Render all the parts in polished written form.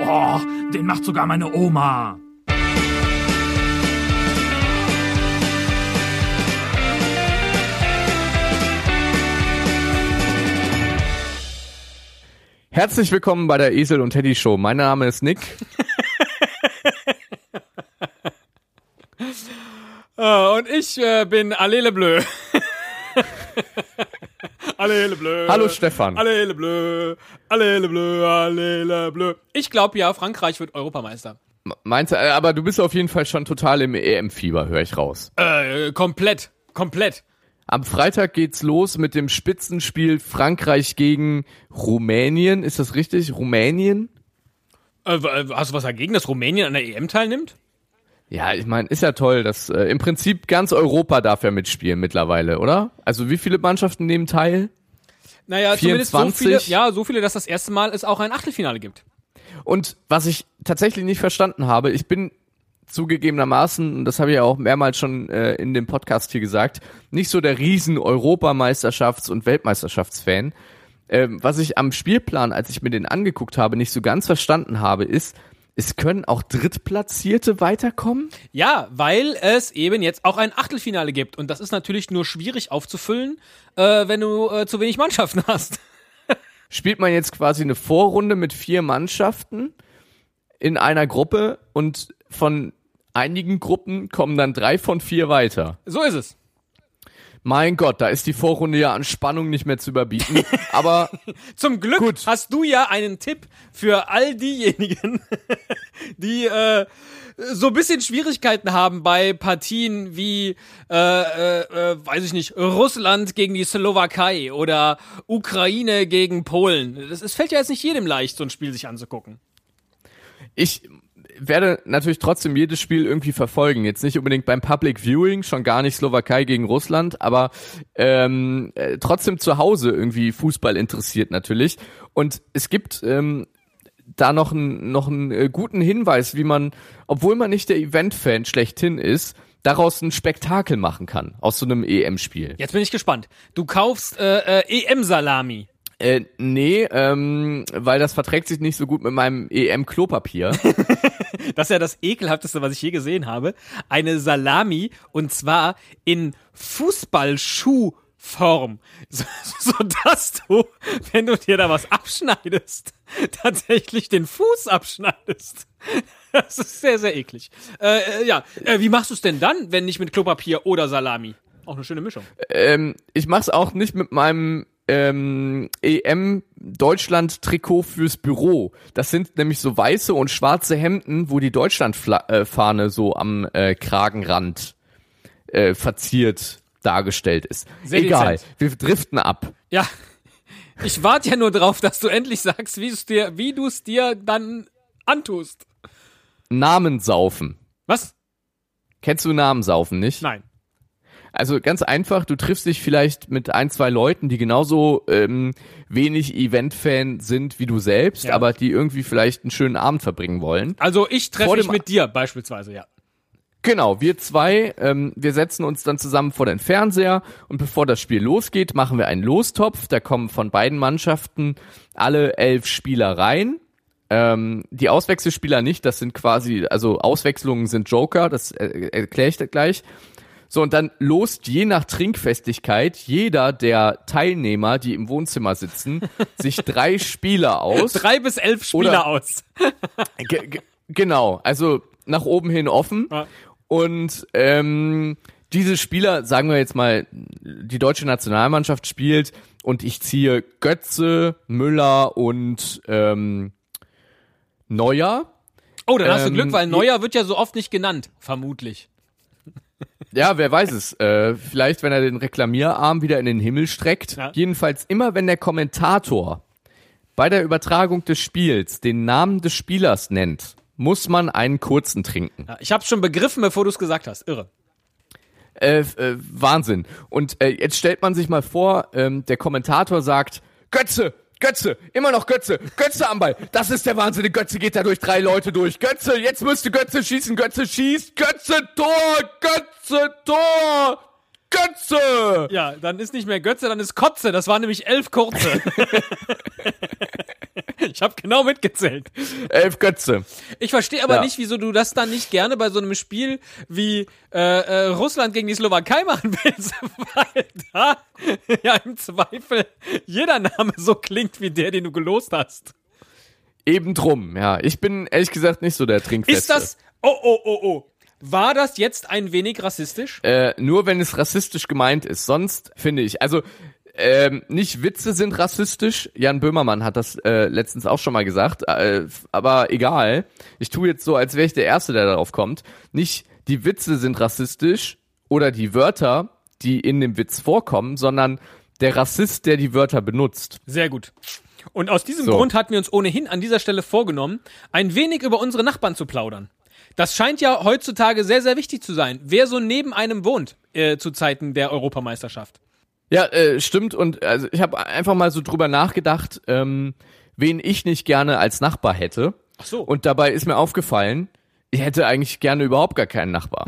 Oh, den macht sogar meine Oma. Herzlich willkommen bei der Esel und Teddy Show. Mein Name ist Nick. Und ich bin Allele Bleu. Allele Bleu. Hallo Stefan. Allele Bleu. Allele Bleu. Allele Bleu. Ich glaube ja, Frankreich wird Europameister. Meinst du, aber du bist auf jeden Fall schon total im EM-Fieber, höre ich raus. Komplett. Am Freitag geht's los mit dem Spitzenspiel Frankreich gegen Rumänien. Ist das richtig? Rumänien? Hast du was dagegen, dass Rumänien an der EM teilnimmt? Ja, ich meine, ist ja toll, dass im Prinzip ganz Europa darf ja mitspielen mittlerweile, oder? Also wie viele Mannschaften nehmen teil? Naja, 24? zumindest so viele, dass das erste Mal es auch ein Achtelfinale gibt. Und was ich tatsächlich nicht verstanden habe, ich bin zugegebenermaßen, und das habe ich ja auch mehrmals schon in dem Podcast hier gesagt, nicht so der riesen Europameisterschafts- und Weltmeisterschaftsfan. Was ich am Spielplan, als ich mir den angeguckt habe, nicht so ganz verstanden habe, ist, es können auch Drittplatzierte weiterkommen? Ja, weil es eben jetzt auch ein Achtelfinale gibt. Und das ist natürlich nur schwierig aufzufüllen, wenn du zu wenig Mannschaften hast. Spielt man jetzt quasi eine Vorrunde mit 4 Mannschaften in einer Gruppe und von einigen Gruppen kommen dann 3 von 4 weiter. So ist es. Mein Gott, da ist die Vorrunde ja an Spannung nicht mehr zu überbieten. Aber zum Glück hast du ja einen Tipp für all diejenigen, die so ein bisschen Schwierigkeiten haben bei Partien wie, weiß ich nicht, Russland gegen die Slowakei oder Ukraine gegen Polen. Es fällt ja jetzt nicht jedem leicht, so ein Spiel sich anzugucken. ich werde natürlich trotzdem jedes Spiel irgendwie verfolgen. Jetzt nicht unbedingt beim Public Viewing, schon gar nicht Slowakei gegen Russland, aber trotzdem zu Hause irgendwie Fußball interessiert natürlich. Und es gibt da noch einen guten Hinweis, wie man, obwohl man nicht der Event-Fan schlechthin ist, daraus ein Spektakel machen kann, aus so einem EM-Spiel. Jetzt bin ich gespannt. Du kaufst EM-Salami. Nee, weil das verträgt sich nicht so gut mit meinem EM-Klopapier. Das ist ja das Ekelhafteste, was ich je gesehen habe. Eine Salami, und zwar in Fußballschuhform. So dass du, wenn du dir da was abschneidest, tatsächlich den Fuß abschneidest. Das ist sehr, sehr eklig. Wie machst du es denn dann, wenn nicht mit Klopapier oder Salami? Auch eine schöne Mischung. Ich mach's auch nicht mit meinem EM-Deutschland-Trikot fürs Büro. Das sind nämlich so weiße und schwarze Hemden, wo die Deutschland-Fahne so am Kragenrand verziert dargestellt ist. Sehr egal, dezent. wir driften ab. Ja, ich warte ja nur drauf, dass du endlich sagst, wie du es dir dann antust. Namensaufen. Was? Kennst du Namensaufen nicht? Nein. Also ganz einfach, du triffst dich vielleicht mit 1, 2 Leuten, die genauso wenig Event-Fan sind wie du selbst, Ja. aber die irgendwie vielleicht einen schönen Abend verbringen wollen. Also ich treffe Vor mich dem- mit dir beispielsweise, ja. Genau, wir 2, wir setzen uns dann zusammen vor den Fernseher und bevor das Spiel losgeht, machen wir einen Lostopf. Da kommen von beiden Mannschaften alle 11 Spieler rein. Die Auswechselspieler nicht, das sind quasi, also Auswechslungen sind Joker, das erkläre ich dir gleich. So, und dann lost je nach Trinkfestigkeit jeder der Teilnehmer, die im Wohnzimmer sitzen, sich 3 Spieler aus. 3 bis 11 Spieler Oder- aus. Genau, also nach oben hin offen. Ja. Und diese Spieler, sagen wir jetzt mal, die deutsche Nationalmannschaft spielt und ich ziehe Götze, Müller und Neuer. Oh, dann hast du Glück, weil je- Neuer wird ja so oft nicht genannt, vermutlich. Ja, wer weiß es. Vielleicht, wenn er den Reklamierarm wieder in den Himmel streckt. Ja. Jedenfalls immer, wenn der Kommentator bei der Übertragung des Spiels den Namen des Spielers nennt, muss man einen kurzen trinken. Ja, ich hab's schon begriffen, bevor du es gesagt hast. Irre. Wahnsinn. Und jetzt stellt man sich mal vor, der Kommentator sagt, Götze, immer noch Götze am Ball. Das ist der Wahnsinn. Götze geht da durch 3 Leute durch. Götze, jetzt müsste Götze schießen. Götze schießt. Götze, Tor. Götze! Ja, dann ist nicht mehr Götze, dann ist Kotze. Das waren nämlich 11 Kurze. Ich habe genau mitgezählt. 11 Götze. Ich verstehe aber nicht, wieso du das dann nicht gerne bei so einem Spiel wie Russland gegen die Slowakei machen willst, weil da ja im Zweifel jeder Name so klingt wie der, den du gelost hast. Eben drum, ja. Ich bin ehrlich gesagt nicht so der Trinkfeste. Ist das... Oh. War das jetzt ein wenig rassistisch? Nur wenn es rassistisch gemeint ist. Sonst finde ich, also nicht Witze sind rassistisch. Jan Böhmermann hat das letztens auch schon mal gesagt. Aber egal. Ich tue jetzt so, als wäre ich der Erste, der darauf kommt. Nicht die Witze sind rassistisch oder die Wörter, die in dem Witz vorkommen, sondern der Rassist, der die Wörter benutzt. Sehr gut. Und aus diesem Grund hatten wir uns ohnehin an dieser Stelle vorgenommen, ein wenig über unsere Nachbarn zu plaudern. Das scheint ja heutzutage sehr, sehr wichtig zu sein. Wer so neben einem wohnt zu Zeiten der Europameisterschaft. Ja, stimmt. Und also ich habe einfach mal so drüber nachgedacht, wen ich nicht gerne als Nachbar hätte. Ach so. Und dabei ist mir aufgefallen, ich hätte eigentlich gerne überhaupt gar keinen Nachbar.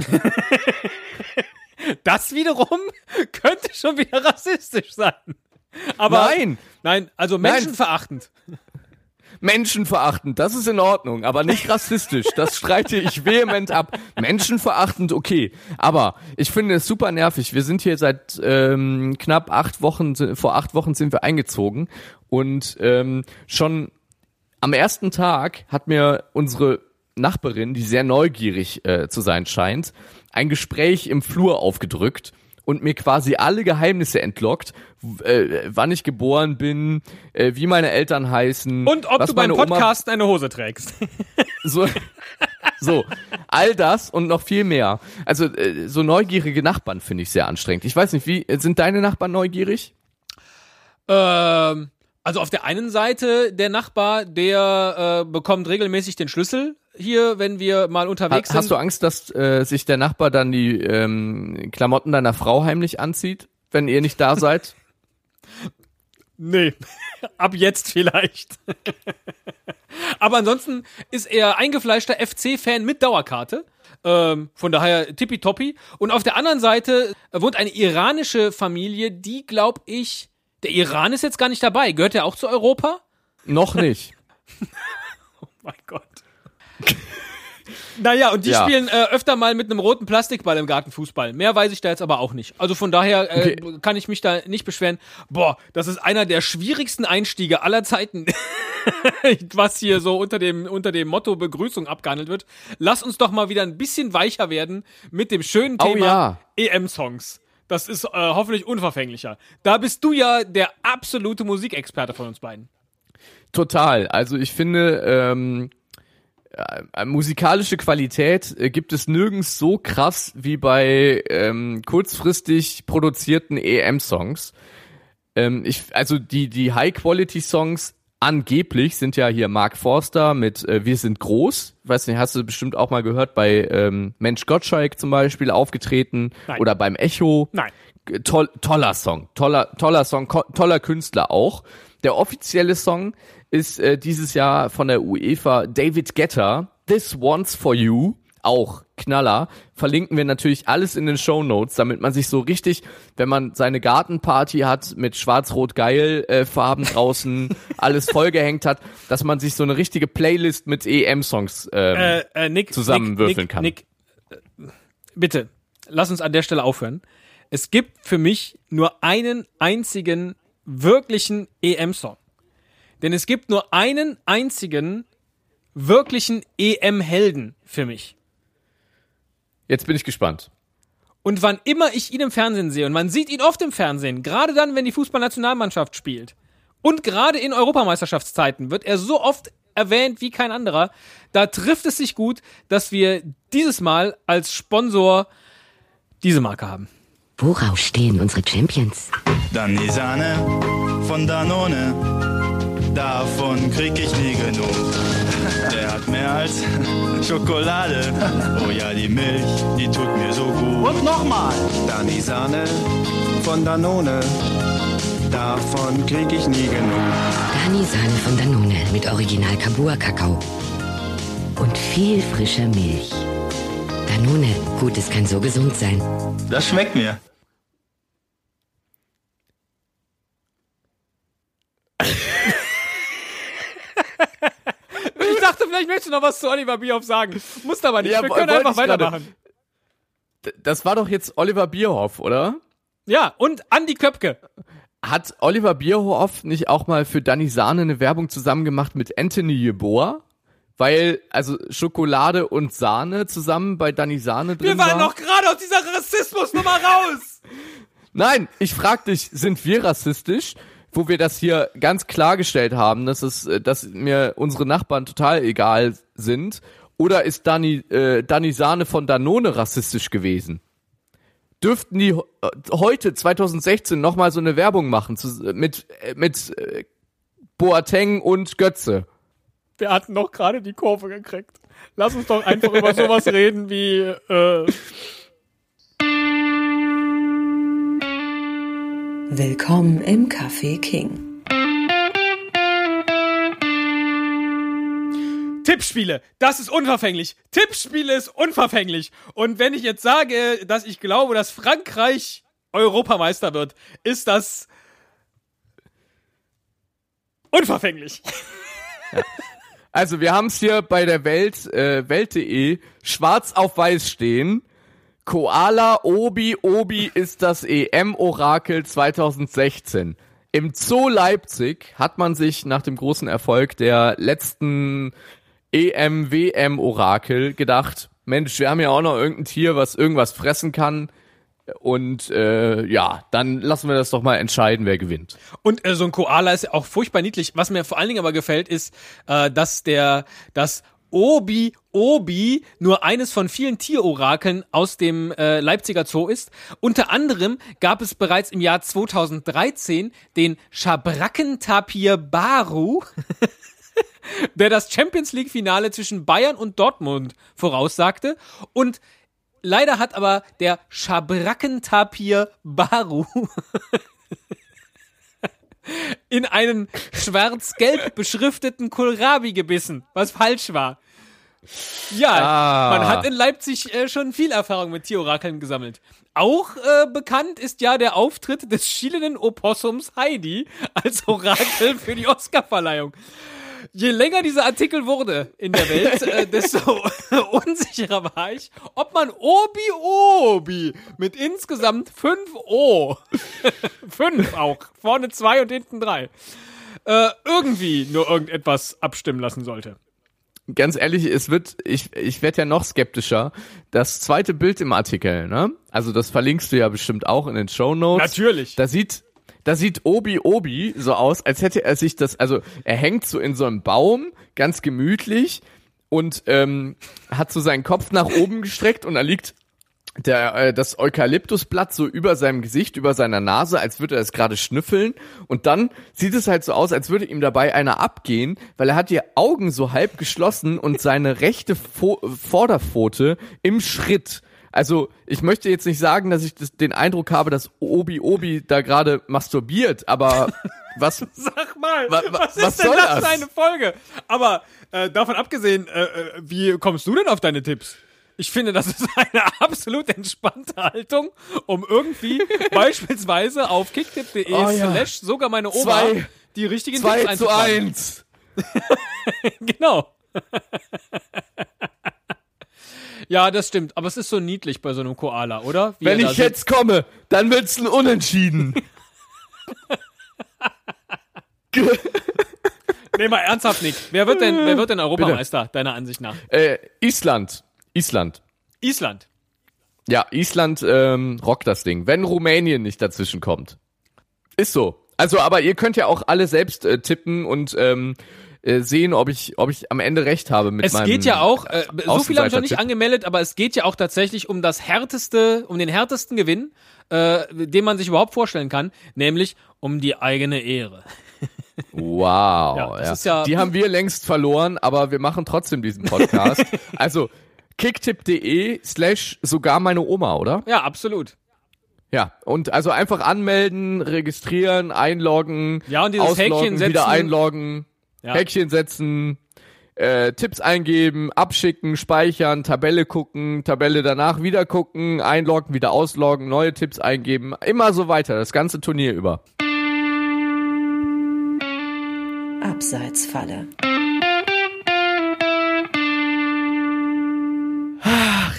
Das wiederum könnte schon wieder rassistisch sein. Aber nein, also menschenverachtend. Menschenverachtend, das ist in Ordnung, aber nicht rassistisch. Das streite ich vehement ab. Menschenverachtend, okay. Aber ich finde es super nervig. Wir sind hier seit knapp 8 Wochen, vor 8 Wochen sind wir eingezogen. Und schon am ersten Tag hat mir unsere Nachbarin, die sehr neugierig zu sein scheint, ein Gespräch im Flur aufgedrückt und mir quasi alle Geheimnisse entlockt, wann ich geboren bin, wie meine Eltern heißen. Und ob du beim Podcast eine Hose trägst. So, all das und noch viel mehr. Also so neugierige Nachbarn finde ich sehr anstrengend. Ich weiß nicht, wie sind deine Nachbarn neugierig? Also auf der einen Seite der Nachbar, der bekommt regelmäßig den Schlüssel hier, wenn wir mal unterwegs sind. Hast du Angst, dass sich der Nachbar dann die Klamotten deiner Frau heimlich anzieht, wenn ihr nicht da seid? Nee, ab jetzt vielleicht. Aber ansonsten ist er eingefleischter FC-Fan mit Dauerkarte. Von daher tippitoppi. Und auf der anderen Seite wohnt eine iranische Familie, die, glaube ich, der Iran ist jetzt gar nicht dabei. Gehört der auch zu Europa? Noch nicht. Oh mein Gott. Naja, und die spielen öfter mal mit einem roten Plastikball im Gartenfußball. Mehr weiß ich da jetzt aber auch nicht. Also von daher kann ich mich da nicht beschweren. Boah, das ist einer der schwierigsten Einstiege aller Zeiten, was hier so unter dem Motto Begrüßung abgehandelt wird. Lass uns doch mal wieder ein bisschen weicher werden mit dem schönen Thema EM-Songs. Das ist hoffentlich unverfänglicher. Da bist du ja der absolute Musikexperte von uns beiden. Total. Also ich finde, musikalische Qualität gibt es nirgends so krass wie bei kurzfristig produzierten EM-Songs. Also die High-Quality-Songs angeblich sind ja hier Mark Forster mit Wir sind groß. Weiß nicht, hast du bestimmt auch mal gehört, bei Mensch Gottschalk zum Beispiel aufgetreten. Nein. Oder beim Echo. Nein. Toller Song, toller Song, toller Künstler auch. Der offizielle Song ist dieses Jahr von der UEFA David Guetta, This One's For You, auch Knaller. Verlinken wir natürlich alles in den Shownotes, damit man sich so richtig, wenn man seine Gartenparty hat mit schwarz-rot-geil Farben draußen, alles vollgehängt hat, dass man sich so eine richtige Playlist mit EM-Songs zusammenwürfeln kann. Nick, bitte, lass uns an der Stelle aufhören. Es gibt für mich nur einen einzigen wirklichen EM-Song. Denn es gibt nur einen einzigen wirklichen EM-Helden für mich. Jetzt bin ich gespannt. Und wann immer ich ihn im Fernsehen sehe, und man sieht ihn oft im Fernsehen, gerade dann, wenn die Fußballnationalmannschaft spielt, und gerade in Europameisterschaftszeiten wird er so oft erwähnt wie kein anderer, da trifft es sich gut, dass wir dieses Mal als Sponsor diese Marke haben. Worauf stehen unsere Champions? Dann die Sahne von Danone, davon krieg ich nie genug. Der hat mehr als Schokolade, oh ja, die Milch, die tut mir so gut. Und nochmal. Dann die Sahne von Danone, davon krieg ich nie genug. Dani Sahne von Danone mit Original Kabua-Kakao und viel frischer Milch. Danone, Gutes kann so gesund sein. Das schmeckt mir. vielleicht möchtest du noch was zu Oliver Bierhoff sagen. Musst aber nicht, Ja, wir können wollte einfach ich gerade. weitermachen. Das war doch jetzt Oliver Bierhoff, oder? Ja, und Andi Köpke. Hat Oliver Bierhoff nicht auch mal für Danny Sahne eine Werbung zusammen gemacht mit Anthony Yeboah? Weil, also Schokolade und Sahne zusammen bei Danny Sahne drin Wir waren war. noch gerade aus dieser Rassismusnummer raus. Nein, ich frag dich, sind wir rassistisch? Wo wir das hier ganz klargestellt haben, dass mir unsere Nachbarn total egal sind. Oder ist Danny Sahne von Danone rassistisch gewesen? Dürften die heute, 2016, nochmal so eine Werbung machen mit Boateng und Götze? Wir hatten doch gerade die Kurve gekriegt. Lass uns doch einfach über sowas reden wie, Willkommen im Café King. Tippspiele, das ist unverfänglich. Tippspiele ist unverfänglich. Und wenn ich jetzt sage, dass ich glaube, dass Frankreich Europameister wird, ist das unverfänglich. Ja. Also wir haben es hier bei der Welt.de schwarz auf weiß stehen. Koala Obi ist das EM-Orakel 2016. Im Zoo Leipzig hat man sich nach dem großen Erfolg der letzten EM-WM-Orakel gedacht, Mensch, wir haben ja auch noch irgendein Tier, was irgendwas fressen kann. Und dann lassen wir das doch mal entscheiden, wer gewinnt. Und so ein Koala ist ja auch furchtbar niedlich. Was mir vor allen Dingen aber gefällt, ist, dass das Obi nur eines von vielen Tierorakeln aus dem Leipziger Zoo ist. Unter anderem gab es bereits im Jahr 2013 den Schabrackentapir Baru, der das Champions-League-Finale zwischen Bayern und Dortmund voraussagte. Und leider hat aber der Schabrackentapir Baru in einen schwarz-gelb beschrifteten Kohlrabi gebissen, was falsch war. Ja, man hat in Leipzig schon viel Erfahrung mit Tierorakeln gesammelt. Auch bekannt ist ja der Auftritt des schielenden Opossums Heidi als Orakel für die Oscarverleihung. Je länger dieser Artikel wurde in der Welt, desto unsicherer war ich, ob man Obi mit insgesamt 5 O, 5 auch, vorne 2 und hinten 3, irgendwie nur irgendetwas abstimmen lassen sollte. Ganz ehrlich, ich werde ja noch skeptischer. Das zweite Bild im Artikel, ne? Also das verlinkst du ja bestimmt auch in den Shownotes. Natürlich. Da sieht Obi so aus, als hätte er sich also er hängt so in so einem Baum, ganz gemütlich und hat so seinen Kopf nach oben gestreckt und da liegt das Eukalyptusblatt so über seinem Gesicht, über seiner Nase, als würde er es gerade schnüffeln und dann sieht es halt so aus, als würde ihm dabei einer abgehen, weil er hat die Augen so halb geschlossen und seine rechte Vorderpfote im Schritt. Also, ich möchte jetzt nicht sagen, dass ich den Eindruck habe, dass Obi da gerade masturbiert, aber was... Sag mal, was ist denn das für eine Folge? Aber davon abgesehen, wie kommst du denn auf deine Tipps? Ich finde, das ist eine absolut entspannte Haltung, um irgendwie beispielsweise auf kicktipp.de/ sogar meine Oma die richtigen Tipps einzutragen. 2:1. Genau. Ja, das stimmt. Aber es ist so niedlich bei so einem Koala, oder? Wenn ich jetzt komme, dann wird's ein Unentschieden. Nee, mal ernsthaft, Nick. Wer wird denn Europameister, deiner Ansicht nach? Island. Ja, Island rockt das Ding. Wenn Rumänien nicht dazwischen kommt. Ist so. Also, aber ihr könnt ja auch alle selbst tippen und sehen, ob ich am Ende recht habe mit meinem. Es geht ja auch, so viele haben schon nicht angemeldet, aber es geht ja auch tatsächlich um den härtesten Gewinn, den man sich überhaupt vorstellen kann, nämlich um die eigene Ehre. Wow. Ja, das ist ja, die haben wir längst verloren, aber wir machen trotzdem diesen Podcast. Also kicktipp.de/ sogar meine Oma, oder? Ja, absolut. Ja, und also einfach anmelden, registrieren, einloggen, ja, und dieses ausloggen, Häkchen setzen, wieder einloggen, ja. Häkchen setzen, Tipps eingeben, abschicken, speichern, Tabelle gucken, Tabelle danach wieder gucken, einloggen, wieder ausloggen, neue Tipps eingeben, immer so weiter, das ganze Turnier über. Abseitsfalle.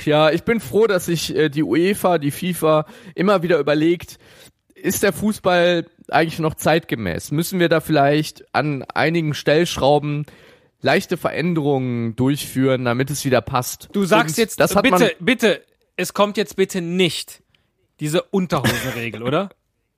ja, ich bin froh, dass sich die UEFA, die FIFA immer wieder überlegt, ist der Fußball eigentlich noch zeitgemäß? Müssen wir da vielleicht an einigen Stellschrauben leichte Veränderungen durchführen, damit es wieder passt? Du sagst jetzt, bitte, es kommt jetzt bitte nicht diese Unterhosenregel, oder?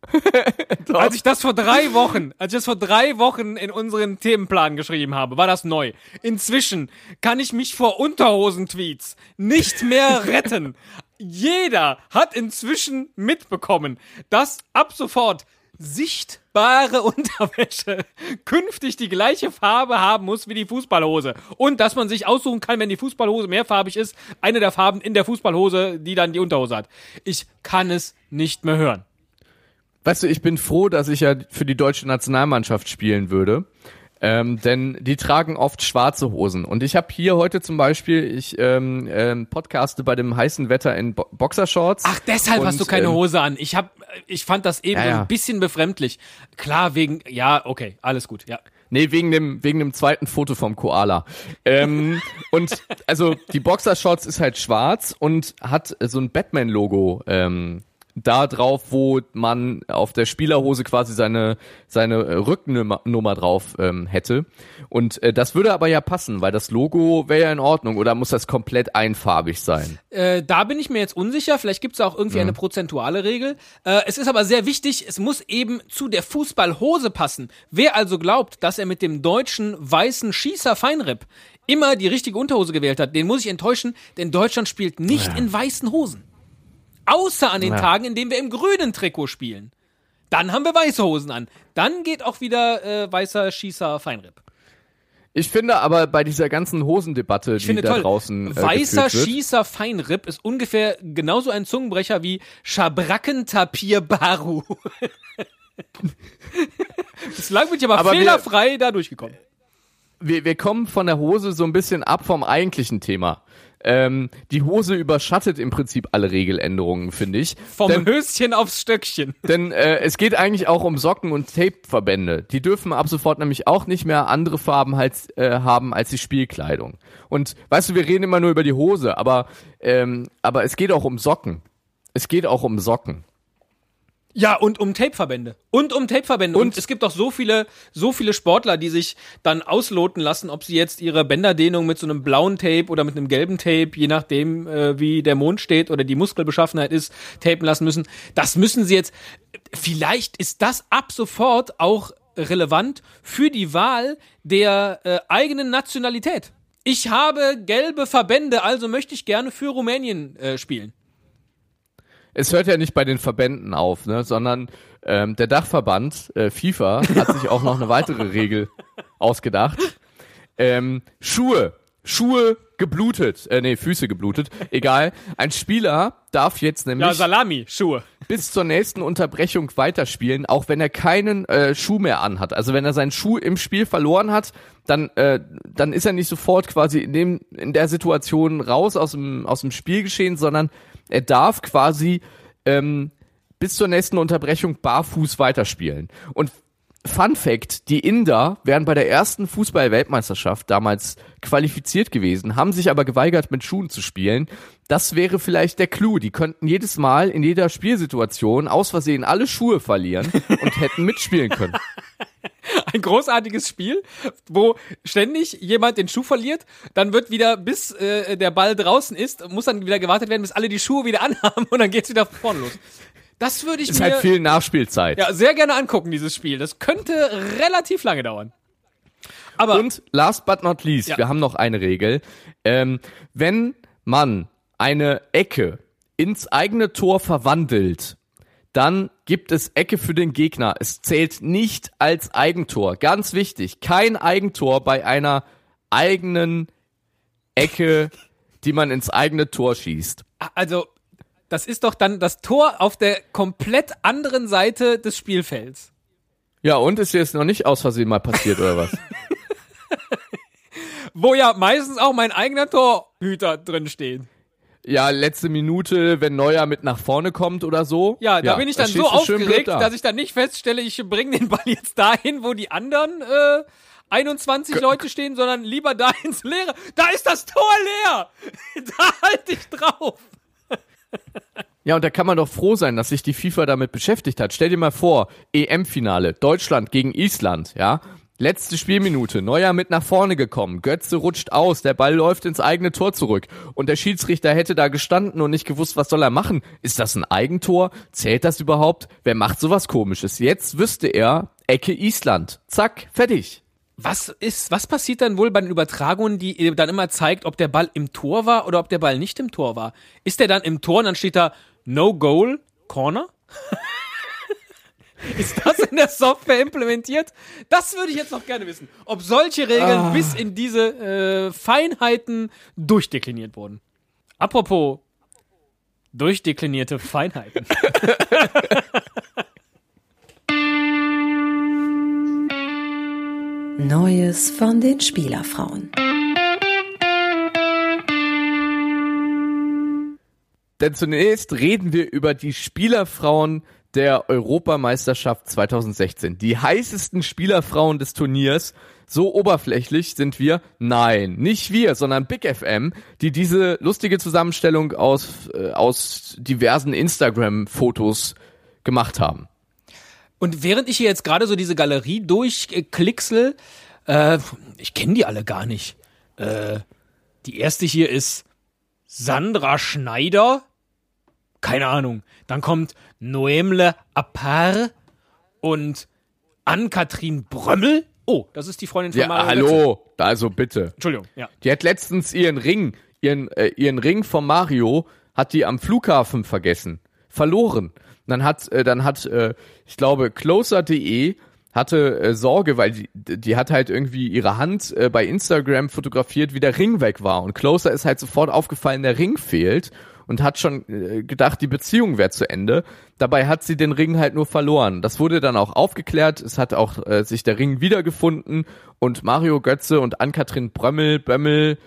Als ich das vor 3 Wochen in unseren Themenplan geschrieben habe, war das neu. Inzwischen kann ich mich vor Unterhosentweets nicht mehr retten. Jeder hat inzwischen mitbekommen, dass ab sofort sichtbare Unterwäsche künftig die gleiche Farbe haben muss wie die Fußballhose. Und dass man sich aussuchen kann, wenn die Fußballhose mehrfarbig ist, eine der Farben in der Fußballhose, die dann die Unterhose hat. Ich kann es nicht mehr hören. Weißt du, ich bin froh, dass ich ja für die deutsche Nationalmannschaft spielen würde, denn die tragen oft schwarze Hosen. Und ich habe hier heute zum Beispiel, ich podcaste bei dem heißen Wetter in Boxershorts. Ach, deshalb hast du keine Hose an. Ich fand das eben so ein bisschen befremdlich. Klar, okay, alles gut, ja. Nee, wegen dem zweiten Foto vom Koala. Und also die Boxershorts ist halt schwarz und hat so ein Batman-Logo da drauf, wo man auf der Spielerhose quasi seine Rückennummer drauf hätte. Und das würde aber ja passen, weil das Logo wäre ja in Ordnung. Oder muss das komplett einfarbig sein? Da bin ich mir jetzt unsicher. Vielleicht gibt es auch irgendwie eine prozentuale Regel. Es ist aber sehr wichtig, es muss eben zu der Fußballhose passen. Wer also glaubt, dass er mit dem deutschen weißen Schießer Feinripp immer die richtige Unterhose gewählt hat, den muss ich enttäuschen, denn Deutschland spielt nicht in weißen Hosen. Außer an den Tagen, in denen wir im grünen Trikot spielen. Dann haben wir weiße Hosen an. Dann geht auch wieder weißer Schießer Feinripp. Ich finde aber bei dieser ganzen Hosendebatte, die da draußen weißer Schießer Feinripp ist ungefähr genauso ein Zungenbrecher wie Schabrackentapir Baru. Bislang bin ich aber fehlerfrei da durchgekommen. Wir kommen von der Hose so ein bisschen ab vom eigentlichen Thema. Die Hose überschattet im Prinzip alle Regeländerungen, finde ich. Vom Höschen aufs Stöckchen. Denn es geht eigentlich auch um Socken und Tapeverbände. Die dürfen ab sofort nämlich auch nicht mehr andere Farben haben als die Spielkleidung. Und weißt du, wir reden immer nur über die Hose, aber es geht auch um Socken. Ja, und um Tapeverbände. Und es gibt auch so viele Sportler, die sich dann ausloten lassen, ob sie jetzt ihre Bänderdehnung mit so einem blauen Tape oder mit einem gelben Tape, je nachdem, wie der Mond steht oder die Muskelbeschaffenheit ist, tapen lassen müssen. Das müssen sie jetzt, vielleicht ist das ab sofort auch relevant für die Wahl der eigenen Nationalität. Ich habe gelbe Verbände, also möchte ich gerne für Rumänien spielen. Es hört ja nicht bei den Verbänden auf, ne, sondern der Dachverband FIFA hat sich auch noch eine weitere Regel ausgedacht. Schuhe geblutet, Füße geblutet, egal. Ein Spieler darf jetzt nämlich Schuhe bis zur nächsten Unterbrechung weiterspielen, auch wenn er keinen Schuh mehr anhat. Also wenn er seinen Schuh im Spiel verloren hat, dann ist er nicht sofort quasi in der Situation raus aus dem Spielgeschehen, sondern er darf quasi bis zur nächsten Unterbrechung barfuß weiterspielen. Und Fun Fact, die Inder wären bei der ersten Fußball-Weltmeisterschaft damals qualifiziert gewesen, haben sich aber geweigert, mit Schuhen zu spielen. Das wäre vielleicht der Clou. Die könnten jedes Mal in jeder Spielsituation aus Versehen alle Schuhe verlieren und hätten mitspielen können. Ein großartiges Spiel, wo ständig jemand den Schuh verliert, dann wird wieder, bis der Ball draußen ist, muss dann wieder gewartet werden, bis alle die Schuhe wieder anhaben und dann geht's wieder vorne los. Das würde ich mir... Ist halt viel Nachspielzeit. Ja, sehr gerne angucken, dieses Spiel. Das könnte relativ lange dauern. Und last but not least, wir haben noch eine Regel. Wenn man eine Ecke ins eigene Tor verwandelt, dann gibt es Ecke für den Gegner. Es zählt nicht als Eigentor. Ganz wichtig, kein Eigentor bei einer eigenen Ecke, die man ins eigene Tor schießt. Also, das ist doch dann das Tor auf der komplett anderen Seite des Spielfelds. Ja, und ist dir jetzt noch nicht aus Versehen mal passiert, oder was? Wo ja meistens auch mein eigener Torhüter drin steht. Ja, letzte Minute, wenn Neuer mit nach vorne kommt oder so. Ja, da bin ich dann so aufgeregt, dass ich dann nicht feststelle, ich bringe den Ball jetzt dahin, wo die anderen 21 Leute stehen, sondern lieber da ins Leere. Da ist das Tor leer! Da halte ich drauf! Ja, und da kann man doch froh sein, dass sich die FIFA damit beschäftigt hat. Stell dir mal vor, EM-Finale, Deutschland gegen Island, ja? Letzte Spielminute, Neuer mit nach vorne gekommen, Götze rutscht aus, der Ball läuft ins eigene Tor zurück und der Schiedsrichter hätte da gestanden und nicht gewusst, was soll er machen. Ist das ein Eigentor? Zählt das überhaupt? Wer macht sowas Komisches? Jetzt wüsste er, Ecke Island. Zack, fertig. Was passiert dann wohl bei den Übertragungen, die dann immer zeigt, ob der Ball im Tor war oder ob der Ball nicht im Tor war? Ist der dann im Tor und dann steht da No Goal, Corner? Ist das in der Software implementiert? Das würde ich jetzt noch gerne wissen. Ob solche Regeln bis in diese Feinheiten durchdekliniert wurden. Apropos durchdeklinierte Feinheiten. Neues von den Spielerfrauen. Denn zunächst reden wir über die Spielerfrauen der Europameisterschaft 2016. Die heißesten Spielerfrauen des Turniers. So oberflächlich sind wir? Nein, nicht wir, sondern Big FM, die diese lustige Zusammenstellung aus diversen Instagram-Fotos gemacht haben. Und während ich hier jetzt gerade so diese Galerie durchklicksel, ich kenne die alle gar nicht. Die erste hier ist Sandra Schneider. Keine Ahnung. Dann kommt Noemle Appar und Ann-Kathrin Brömmel. Oh, das ist die Freundin von Mario Götze. Hallo, also bitte. Entschuldigung, ja. Die hat letztens ihren Ring von Mario, hat die am Flughafen verloren. Dann hat ich glaube, Closer.de hatte Sorge, weil die hat halt irgendwie ihre Hand bei Instagram fotografiert, wie der Ring weg war. Und Closer ist halt sofort aufgefallen, der Ring fehlt und hat schon gedacht, die Beziehung wäre zu Ende. Dabei hat sie den Ring halt nur verloren. Das wurde dann auch aufgeklärt. Es hat auch sich der Ring wiedergefunden und Mario Götze und Ann-Kathrin Brömmel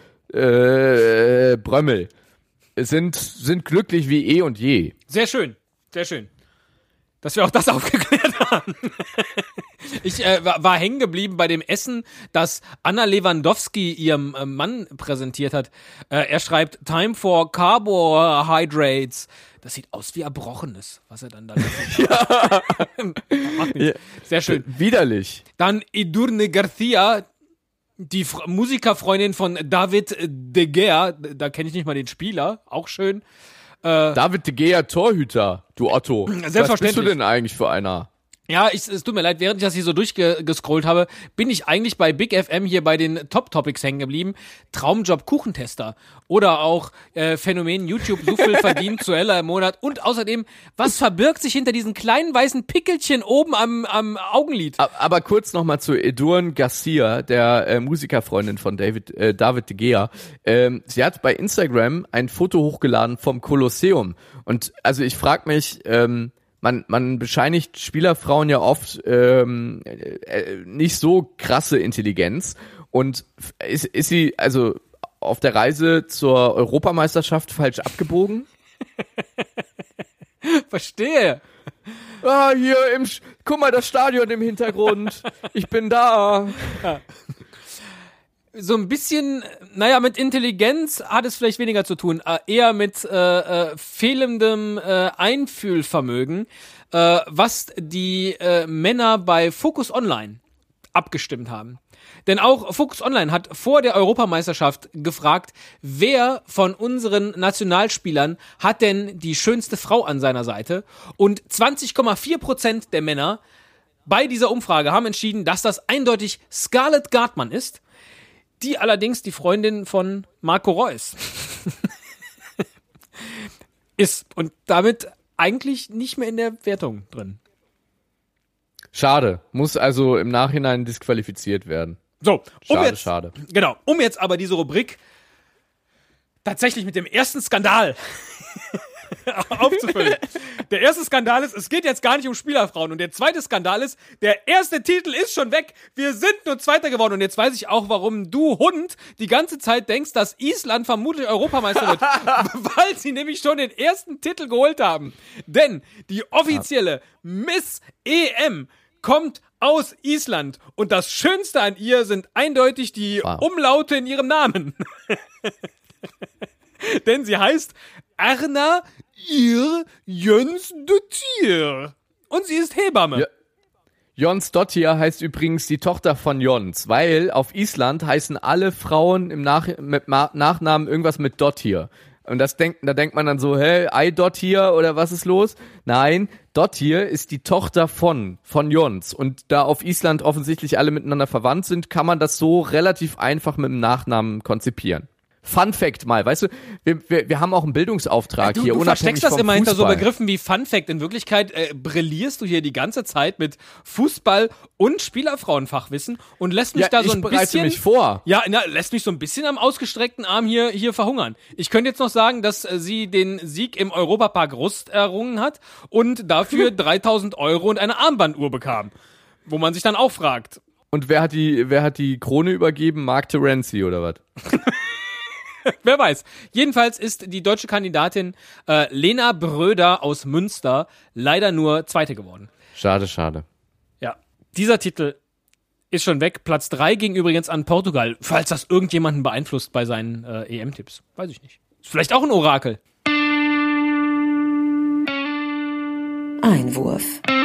sind glücklich wie eh und je. Sehr schön, sehr schön. Dass wir auch das aufgeklärt haben. Ich war hängen geblieben bei dem Essen, das Anna Lewandowski ihrem Mann präsentiert hat. Er schreibt, Time for Carbohydrates. Das sieht aus wie Erbrochenes, was er dann da ja. Macht nichts. Sehr schön. Widerlich. Dann Edurne Garcia, die Musikerfreundin von David de Gea. Da kenne ich nicht mal den Spieler. Auch schön. David de Gea, Torhüter, du Otto. Selbstverständlich. Was bist du denn eigentlich für einer? Ja, es tut mir leid, während ich das hier so durchgescrollt habe, bin ich eigentlich bei Big FM hier bei den Top-Topics hängen geblieben. Traumjob Kuchentester oder auch Phänomen YouTube, so viel verdient Zuella im Monat und außerdem, was verbirgt sich hinter diesen kleinen weißen Pickelchen oben am Augenlid? Aber kurz nochmal zu Edurne Garcia, der Musikerfreundin von David de Gea. Sie hat bei Instagram ein Foto hochgeladen vom Kolosseum und also ich frage mich, man bescheinigt Spielerfrauen ja oft nicht so krasse Intelligenz und ist sie also auf der Reise zur Europameisterschaft falsch abgebogen? Verstehe. Ah, hier guck mal, das Stadion im Hintergrund. Ich bin da. Ja. So ein bisschen, naja, mit Intelligenz hat es vielleicht weniger zu tun, eher mit fehlendem Einfühlvermögen, was die Männer bei Focus Online abgestimmt haben. Denn auch Focus Online hat vor der Europameisterschaft gefragt, wer von unseren Nationalspielern hat denn die schönste Frau an seiner Seite? Und 20,4% der Männer bei dieser Umfrage haben entschieden, dass das eindeutig Scarlett Gartmann ist. Die allerdings die Freundin von Marco Reus ist und damit eigentlich nicht mehr in der Wertung drin. Schade, muss also im Nachhinein disqualifiziert werden. So, schade. Genau, um jetzt aber diese Rubrik tatsächlich mit dem ersten Skandal aufzufüllen. Der erste Skandal ist, es geht jetzt gar nicht um Spielerfrauen. Und der zweite Skandal ist, der erste Titel ist schon weg. Wir sind nur Zweiter geworden. Und jetzt weiß ich auch, warum du Hund die ganze Zeit denkst, dass Island vermutlich Europameister wird. Weil sie nämlich schon den ersten Titel geholt haben. Denn die offizielle Miss EM kommt aus Island und das Schönste an ihr sind eindeutig die Umlaute in ihrem Namen. Denn sie heißt Erna Ir Jönsdottir und sie ist Hebamme. Ja. Jonsdottir heißt übrigens die Tochter von Jons, weil auf Island heißen alle Frauen im mit Nachnamen irgendwas mit Dottir. Und da denkt man dann so, Dottir oder was ist los? Nein, Dottir ist die Tochter von Jons. Und da auf Island offensichtlich alle miteinander verwandt sind, kann man das so relativ einfach mit dem Nachnamen konzipieren. Fun Fact mal, weißt du, wir haben auch einen Bildungsauftrag hier, du unabhängig versteckst das vom immer hinter so Fußball. Begriffen wie Fun Fact. In Wirklichkeit brillierst du hier die ganze Zeit mit Fußball und Spielerfrauenfachwissen und lässt mich da so ein bisschen... Ich bereite mich vor. Ja, lässt mich so ein bisschen am ausgestreckten Arm hier verhungern. Ich könnte jetzt noch sagen, dass sie den Sieg im Europapark Rust errungen hat und dafür 3.000 € und eine Armbanduhr bekam. Wo man sich dann auch fragt. Und wer hat die Krone übergeben? Mark Terenzi oder was? Wer weiß. Jedenfalls ist die deutsche Kandidatin Lena Bröder aus Münster leider nur Zweite geworden. Schade. Ja, dieser Titel ist schon weg. Platz 3 ging übrigens an Portugal, falls das irgendjemanden beeinflusst bei seinen EM-Tipps. Weiß ich nicht. Ist vielleicht auch ein Orakel. Einwurf.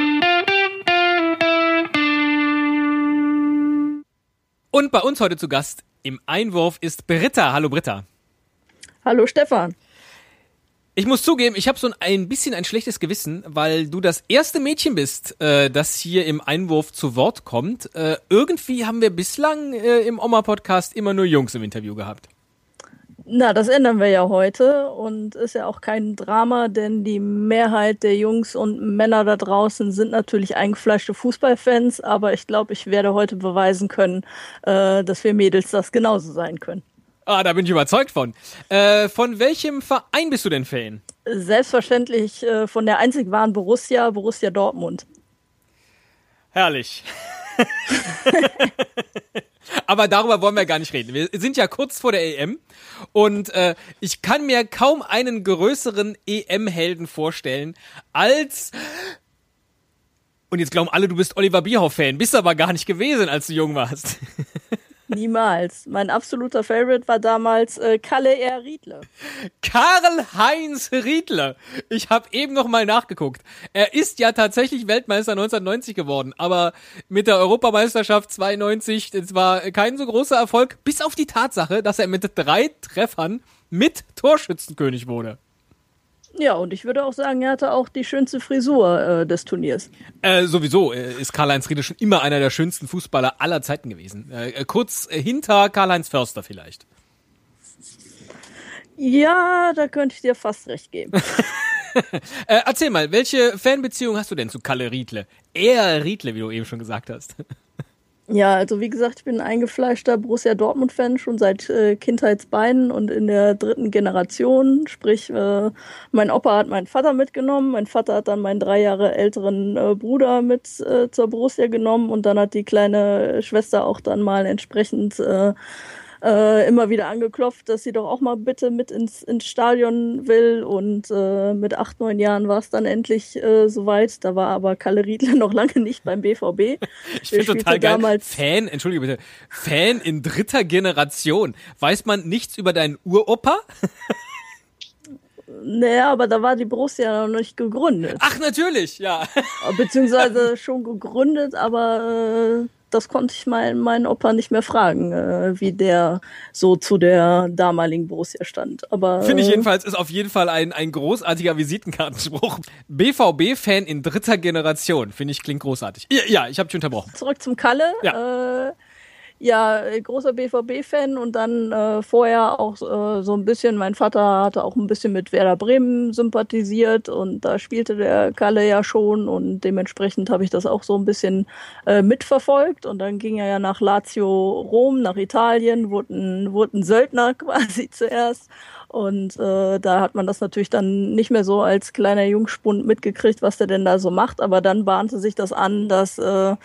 Und bei uns heute zu Gast im Einwurf ist Britta. Hallo Britta. Hallo Stefan. Ich muss zugeben, ich habe so ein bisschen ein schlechtes Gewissen, weil du das erste Mädchen bist, das hier im Einwurf zu Wort kommt. Irgendwie haben wir bislang im Oma-Podcast immer nur Jungs im Interview gehabt. Na, das ändern wir ja heute und ist ja auch kein Drama, denn die Mehrheit der Jungs und Männer da draußen sind natürlich eingefleischte Fußballfans, aber ich glaube, ich werde heute beweisen können, dass wir Mädels das genauso sein können. Ah, da bin ich überzeugt von. Von welchem Verein bist du denn Fan? Selbstverständlich von der einzig wahren Borussia Dortmund. Herrlich. Aber darüber wollen wir gar nicht reden. Wir sind ja kurz vor der EM und ich kann mir kaum einen größeren EM-Helden vorstellen als... Und jetzt glauben alle, du bist Oliver Bierhoff-Fan. Bist aber gar nicht gewesen, als du jung warst. Niemals. Mein absoluter Favorite war damals Kalle R. Riedle. Karl-Heinz Riedle. Ich habe eben noch mal nachgeguckt. Er ist ja tatsächlich Weltmeister 1990 geworden, aber mit der Europameisterschaft 92, das war kein so großer Erfolg, bis auf die Tatsache, dass er mit 3 Treffern mit Torschützenkönig wurde. Ja, und ich würde auch sagen, er hatte auch die schönste Frisur des Turniers. Sowieso ist Karl-Heinz Riedle schon immer einer der schönsten Fußballer aller Zeiten gewesen. Kurz hinter Karl-Heinz Förster vielleicht. Ja, da könnte ich dir fast recht geben. Erzähl mal, welche Fanbeziehung hast du denn zu Kalle Riedle? Er Riedle, wie du eben schon gesagt hast. Ja, also wie gesagt, ich bin ein eingefleischter Borussia Dortmund-Fan schon seit Kindheitsbeinen und in der 3. Generation. Sprich, mein Opa hat meinen Vater mitgenommen, mein Vater hat dann meinen 3 Jahre älteren Bruder mit zur Borussia genommen und dann hat die kleine Schwester auch dann mal entsprechend immer wieder angeklopft, dass sie doch auch mal bitte mit ins Stadion will und mit 8, 9 Jahren war es dann endlich soweit. Da war aber Kalle Riedle noch lange nicht beim BVB. Ich finde total geil. Fan, entschuldige bitte, Fan in 3. Generation. Weiß man nichts über deinen Uropa? Naja, aber da war die Borussia noch nicht gegründet. Ach, natürlich, ja. Beziehungsweise schon gegründet, aber das konnte ich meinen Opa nicht mehr fragen, wie der so zu der damaligen Borussia stand. Aber finde ich jedenfalls, ist auf jeden Fall ein großartiger Visitenkartenspruch. BVB-Fan in 3. Generation, finde ich, klingt großartig. Ja, ich habe dich unterbrochen. Zurück zum Kalle. Ja. Großer BVB-Fan und dann vorher auch so ein bisschen, mein Vater hatte auch ein bisschen mit Werder Bremen sympathisiert und da spielte der Kalle ja schon und dementsprechend habe ich das auch so ein bisschen mitverfolgt und dann ging er ja nach Lazio Rom, nach Italien, wurde ein Söldner quasi zuerst und da hat man das natürlich dann nicht mehr so als kleiner Jungspund mitgekriegt, was der denn da so macht, aber dann bahnte sich das an, dass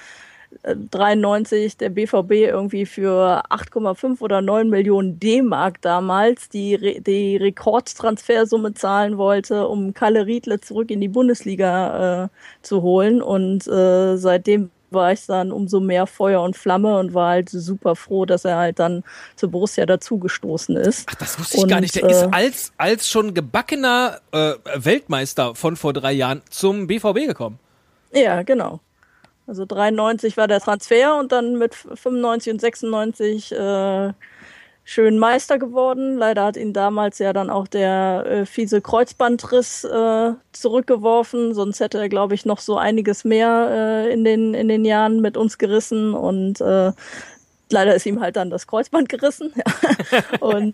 93 der BVB irgendwie für 8,5 oder 9 Millionen D-Mark damals die Rekordtransfersumme zahlen wollte, um Kalle Riedle zurück in die Bundesliga zu holen. Und seitdem war ich dann umso mehr Feuer und Flamme und war halt super froh, dass er halt dann zu Borussia dazugestoßen ist. Ach, das wusste ich gar nicht. Der ist als schon gebackener Weltmeister von vor 3 Jahren zum BVB gekommen. Ja, genau. Also 93 war der Transfer und dann mit 95 und 96 schön Meister geworden. Leider hat ihn damals ja dann auch der fiese Kreuzbandriss zurückgeworfen. Sonst hätte er, glaube ich, noch so einiges mehr in den Jahren mit uns gerissen. Und leider ist ihm halt dann das Kreuzband gerissen. Und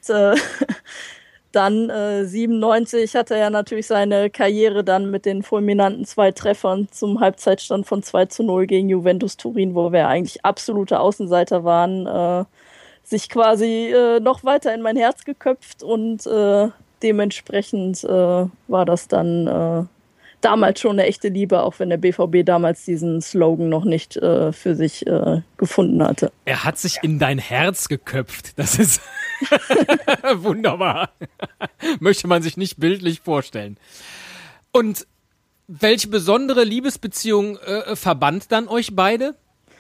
dann 97 hat er ja natürlich seine Karriere dann mit den fulminanten 2 Treffern zum Halbzeitstand von 2:0 gegen Juventus Turin, wo wir eigentlich absolute Außenseiter waren, sich quasi noch weiter in mein Herz geköpft und dementsprechend war das dann damals schon eine echte Liebe, auch wenn der BVB damals diesen Slogan noch nicht für sich gefunden hatte. Er hat sich in dein Herz geköpft. Das ist wunderbar. Möchte man sich nicht bildlich vorstellen. Und welche besondere Liebesbeziehung verband dann euch beide?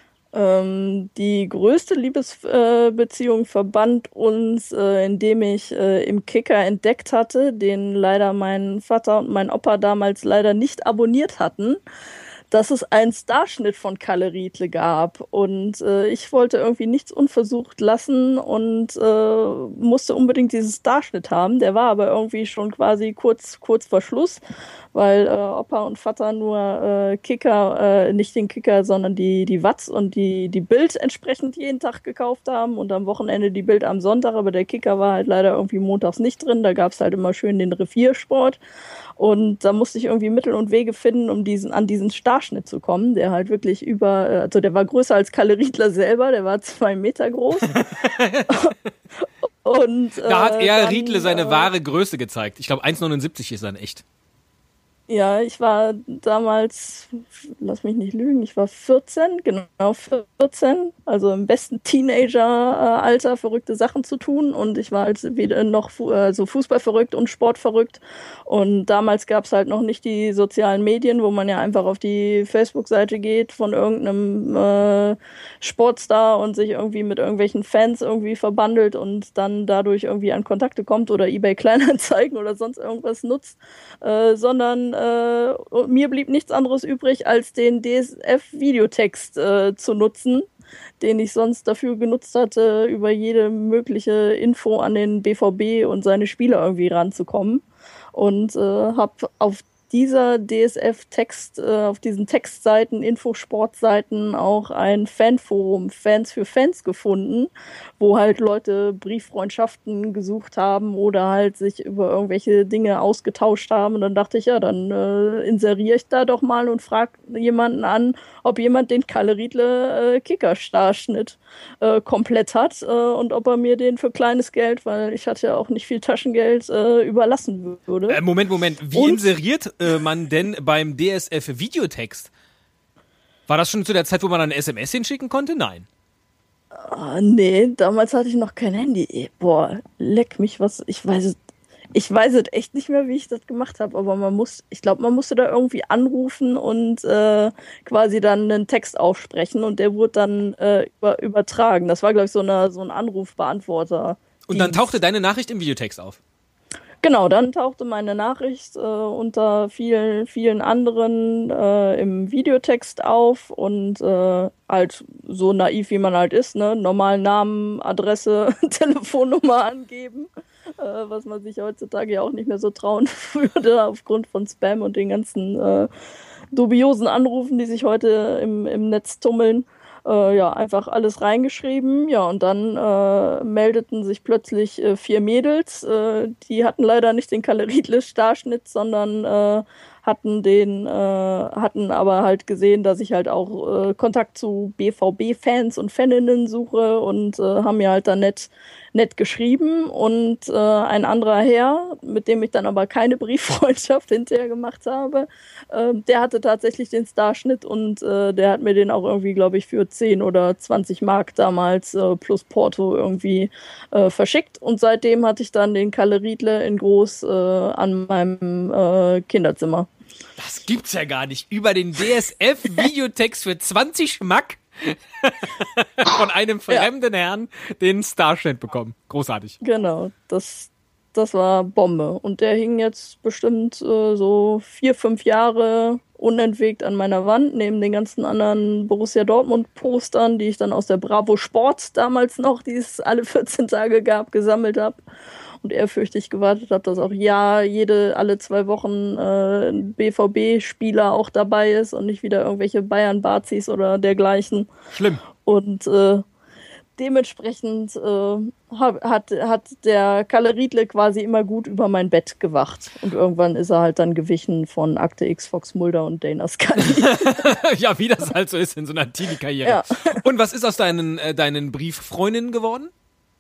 Die größte Liebesbeziehung verband uns, indem ich im Kicker entdeckt hatte, den leider mein Vater und mein Opa damals leider nicht abonniert hatten, dass es einen Starschnitt von Kalle Riedle gab. Und ich wollte irgendwie nichts unversucht lassen und musste unbedingt diesen Starschnitt haben. Der war aber irgendwie schon quasi kurz vor Schluss, weil Opa und Vater nur Kicker, nicht den Kicker, sondern die Watz und die Bild entsprechend jeden Tag gekauft haben und am Wochenende die Bild am Sonntag, aber der Kicker war halt leider irgendwie montags nicht drin. Da gab es halt immer schön den Reviersport. Und da musste ich irgendwie Mittel und Wege finden, um an diesen Starschnitt zu kommen, der halt wirklich also der war größer als Kalle Riedler selber, der war 2 Meter groß. Und da hat er Riedle seine wahre Größe gezeigt. Ich glaube 1,79 ist dann echt. Ja, ich war damals, lass mich nicht lügen, ich war 14, genau 14, also im besten Teenager-Alter verrückte Sachen zu tun und ich war halt wieder noch so fußballverrückt und sportverrückt und damals gab es halt noch nicht die sozialen Medien, wo man ja einfach auf die Facebook-Seite geht von irgendeinem Sportstar und sich irgendwie mit irgendwelchen Fans irgendwie verbandelt und dann dadurch irgendwie an Kontakte kommt oder eBay Kleinanzeigen oder sonst irgendwas nutzt, sondern mir blieb nichts anderes übrig, als den DSF-Videotext zu nutzen, den ich sonst dafür genutzt hatte, über jede mögliche Info an den BVB und seine Spieler irgendwie ranzukommen. Und habe auf dieser DSF-Text, auf diesen Textseiten, Infosportseiten auch ein Fanforum, Fans für Fans gefunden, wo halt Leute Brieffreundschaften gesucht haben oder halt sich über irgendwelche Dinge ausgetauscht haben. Und dann dachte ich, ja, dann inseriere ich da doch mal und frage jemanden an, ob jemand den Kalle Riedle Kicker-Starschnitt komplett hat und ob er mir den für kleines Geld, weil ich hatte ja auch nicht viel Taschengeld, überlassen würde. Moment. Wie inseriert man denn beim DSF-Videotext? War das schon zu der Zeit, wo man eine SMS hinschicken konnte? Nein. Nee, damals hatte ich noch kein Handy. Boah, leck mich was. Ich weiß es echt nicht mehr, wie ich das gemacht habe, aber ich glaube, man musste da irgendwie anrufen und quasi dann einen Text aufsprechen und der wurde dann übertragen. Das war, glaube ich, so ein Anrufbeantworter. Und dann tauchte deine Nachricht im Videotext auf? Genau, dann tauchte meine Nachricht unter vielen, vielen anderen im Videotext auf und halt so naiv, wie man halt ist, ne? Normal Namen, Adresse, Telefonnummer angeben, was man sich heutzutage ja auch nicht mehr so trauen würde aufgrund von Spam und den ganzen dubiosen Anrufen, die sich heute im Netz tummeln. Einfach alles reingeschrieben. Ja, und dann meldeten sich plötzlich 4 Mädels. Die hatten leider nicht den Kalle Riedle Starschnitt, sondern hatten aber halt gesehen, dass ich halt auch Kontakt zu BVB-Fans und Faninnen suche und haben mir halt dann nett geschrieben und ein anderer Herr, mit dem ich dann aber keine Brieffreundschaft hinterher gemacht habe, der hatte tatsächlich den Starschnitt und der hat mir den auch irgendwie, glaube ich, für 10 oder 20 Mark damals plus Porto irgendwie verschickt und seitdem hatte ich dann den Kalle Riedle in groß an meinem Kinderzimmer. Das gibt's ja gar nicht. Über den DSF-Videotext für 20 Schmack von einem fremden Herrn den Starschnitt bekommen. Großartig. Genau, das war Bombe. Und der hing jetzt bestimmt so 4-5 Jahre unentwegt an meiner Wand, neben den ganzen anderen Borussia Dortmund-Postern, die ich dann aus der Bravo Sport damals noch, die es alle 14 Tage gab, gesammelt habe. Und ehrfürchtig gewartet habe, dass auch alle 2 Wochen ein BVB-Spieler auch dabei ist und nicht wieder irgendwelche Bayern-Bazis oder dergleichen. Schlimm. Und dementsprechend hat der Kalle Riedle quasi immer gut über mein Bett gewacht. Und irgendwann ist er halt dann gewichen von Akte X, Fox Mulder und Dana Scully. Ja, wie das halt so ist in so einer Teenie-Karriere. Ja. Und was ist aus deinen Brieffreundinnen geworden?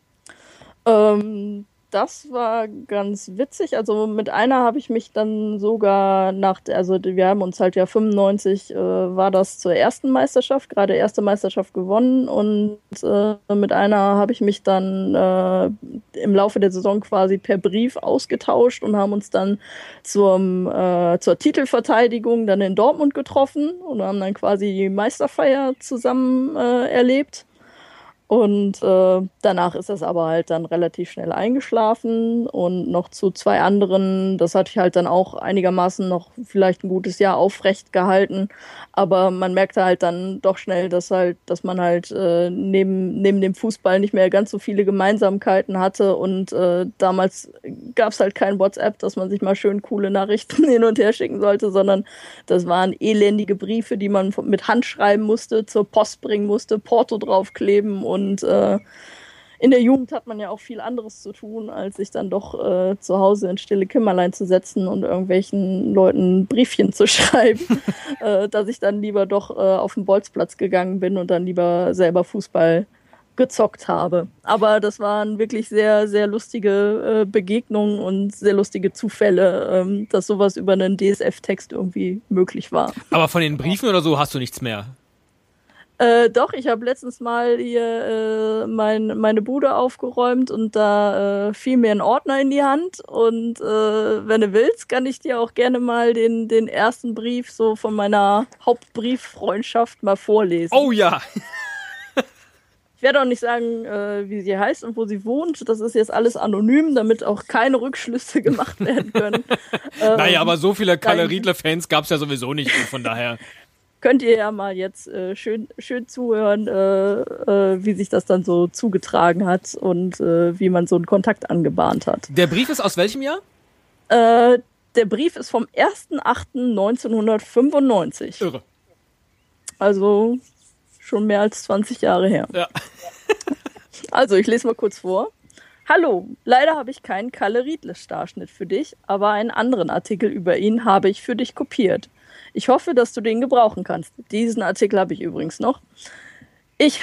Das war ganz witzig. Also mit einer habe ich mich dann sogar wir haben uns halt ja 95 war das zur ersten Meisterschaft, gerade erste Meisterschaft gewonnen und mit einer habe ich mich dann im Laufe der Saison quasi per Brief ausgetauscht und haben uns dann zur Titelverteidigung dann in Dortmund getroffen und haben dann quasi die Meisterfeier zusammen erlebt. Und danach ist das aber halt dann relativ schnell eingeschlafen und noch zu 2 anderen, das hatte ich halt dann auch einigermaßen noch vielleicht ein gutes Jahr aufrecht gehalten, aber man merkte halt dann doch schnell, dass man halt neben dem Fußball nicht mehr ganz so viele Gemeinsamkeiten hatte und damals gab es halt kein WhatsApp, dass man sich mal schön coole Nachrichten hin und her schicken sollte, sondern das waren elendige Briefe, die man mit Hand schreiben musste, zur Post bringen musste, Porto draufkleben und in der Jugend hat man ja auch viel anderes zu tun, als sich dann doch zu Hause in stille Kämmerlein zu setzen und irgendwelchen Leuten Briefchen zu schreiben, dass ich dann lieber doch auf den Bolzplatz gegangen bin und dann lieber selber Fußball gezockt habe. Aber das waren wirklich sehr, sehr lustige Begegnungen und sehr lustige Zufälle, dass sowas über einen DSF-Text irgendwie möglich war. Aber von den Briefen oder so hast du nichts mehr? Doch, ich habe letztens mal hier meine Bude aufgeräumt und da fiel mir ein Ordner in die Hand und wenn du willst, kann ich dir auch gerne mal den ersten Brief so von meiner Hauptbrieffreundschaft mal vorlesen. Oh ja! Ich werde auch nicht sagen, wie sie heißt und wo sie wohnt. Das ist jetzt alles anonym, damit auch keine Rückschlüsse gemacht werden können. Naja, aber so viele Kalle Riedle-Fans gab es ja sowieso nicht, von daher... Könnt ihr ja mal jetzt schön zuhören, wie sich das dann so zugetragen hat und wie man so einen Kontakt angebahnt hat. Der Brief ist aus welchem Jahr? Der Brief ist vom 1.8.1995. Irre. Also schon mehr als 20 Jahre her. Ja. Also, ich lese mal kurz vor. Hallo, leider habe ich keinen Kalle Riedle-Starschnitt für dich, aber einen anderen Artikel über ihn habe ich für dich kopiert. Ich hoffe, dass du den gebrauchen kannst. Diesen Artikel habe ich übrigens noch. Ich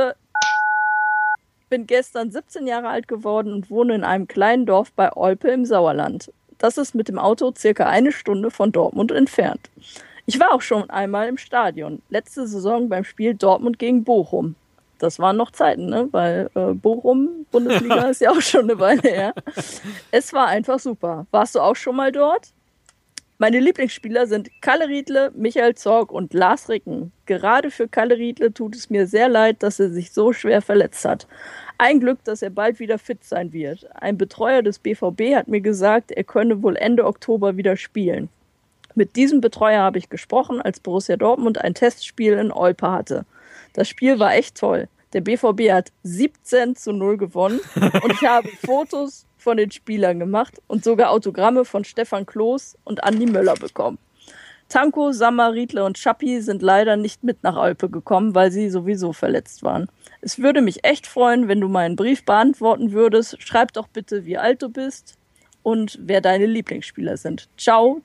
bin gestern 17 Jahre alt geworden und wohne in einem kleinen Dorf bei Olpe im Sauerland. Das ist mit dem Auto circa 1 Stunde von Dortmund entfernt. Ich war auch schon einmal im Stadion. Letzte Saison beim Spiel Dortmund gegen Bochum. Das waren noch Zeiten, ne? Weil Bochum, Bundesliga, ist ja auch schon eine Weile her. Es war einfach super. Warst du auch schon mal dort? Meine Lieblingsspieler sind Kalle Riedle, Michael Zorc und Lars Ricken. Gerade für Kalle Riedle tut es mir sehr leid, dass er sich so schwer verletzt hat. Ein Glück, dass er bald wieder fit sein wird. Ein Betreuer des BVB hat mir gesagt, er könne wohl Ende Oktober wieder spielen. Mit diesem Betreuer habe ich gesprochen, als Borussia Dortmund ein Testspiel in Olpe hatte. Das Spiel war echt toll. Der BVB hat 17-0 gewonnen und ich habe Fotos von den Spielern gemacht und sogar Autogramme von Stefan Kloß und Andi Möller bekommen. Tanko, Sammer, Riedle und Schappi sind leider nicht mit nach Olpe gekommen, weil sie sowieso verletzt waren. Es würde mich echt freuen, wenn du meinen Brief beantworten würdest. Schreib doch bitte, wie alt du bist und wer deine Lieblingsspieler sind. Ciao.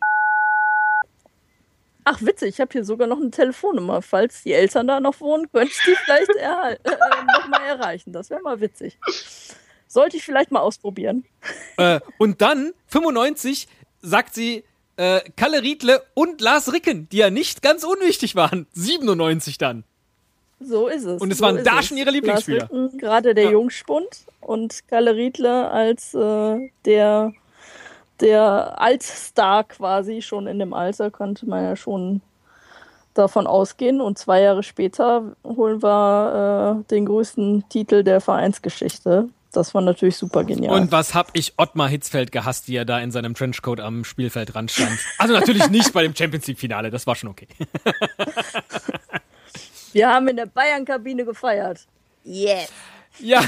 Ach, witzig, ich habe hier sogar noch eine Telefonnummer. Falls die Eltern da noch wohnen, könnte ich die vielleicht noch mal erreichen. Das wäre mal witzig. Sollte ich vielleicht mal ausprobieren. Und dann, 95, sagt sie Kalle Riedle und Lars Ricken, die ja nicht ganz unwichtig waren. 97 dann. So ist es. Und es waren da schon ihre Lieblingsspieler. Lars Ricken, gerade der Jungspund und Kalle Riedle als der der Altstar quasi, schon in dem Alter konnte man ja schon davon ausgehen. Und 2 Jahre später holen wir den größten Titel der Vereinsgeschichte. Das war natürlich super genial. Und was hab ich Ottmar Hitzfeld gehasst, wie er da in seinem Trenchcoat am Spielfeldrand stand. Also natürlich nicht bei dem Champions-League-Finale, das war schon okay. Wir haben in der Bayern-Kabine gefeiert. Yes. Ja.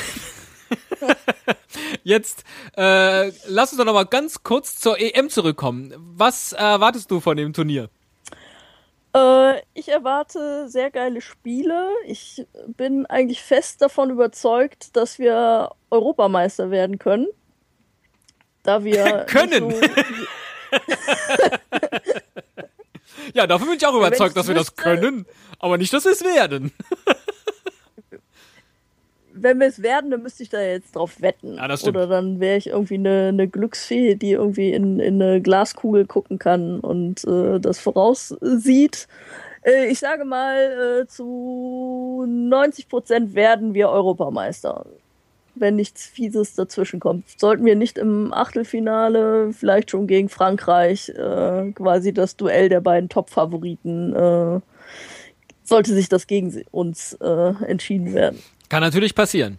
Jetzt lass uns doch noch mal ganz kurz zur EM zurückkommen. Was erwartest du von dem Turnier? Ich erwarte sehr geile Spiele. Ich bin eigentlich fest davon überzeugt, dass wir Europameister werden können. Da wir können. Ja, davon bin ich auch überzeugt, dass wir das können, aber nicht, dass wir es werden. Wenn wir es werden, dann müsste ich da jetzt drauf wetten. Ja, das stimmt. Oder dann wäre ich irgendwie eine Glücksfee, die irgendwie in eine Glaskugel gucken kann und das voraussieht. Ich sage mal, zu 90% werden wir Europameister. Wenn nichts Fieses dazwischen kommt. Sollten wir nicht im Achtelfinale, vielleicht schon gegen Frankreich, quasi das Duell der beiden Top-Favoriten, sollte sich das gegen uns entschieden werden. Kann natürlich passieren.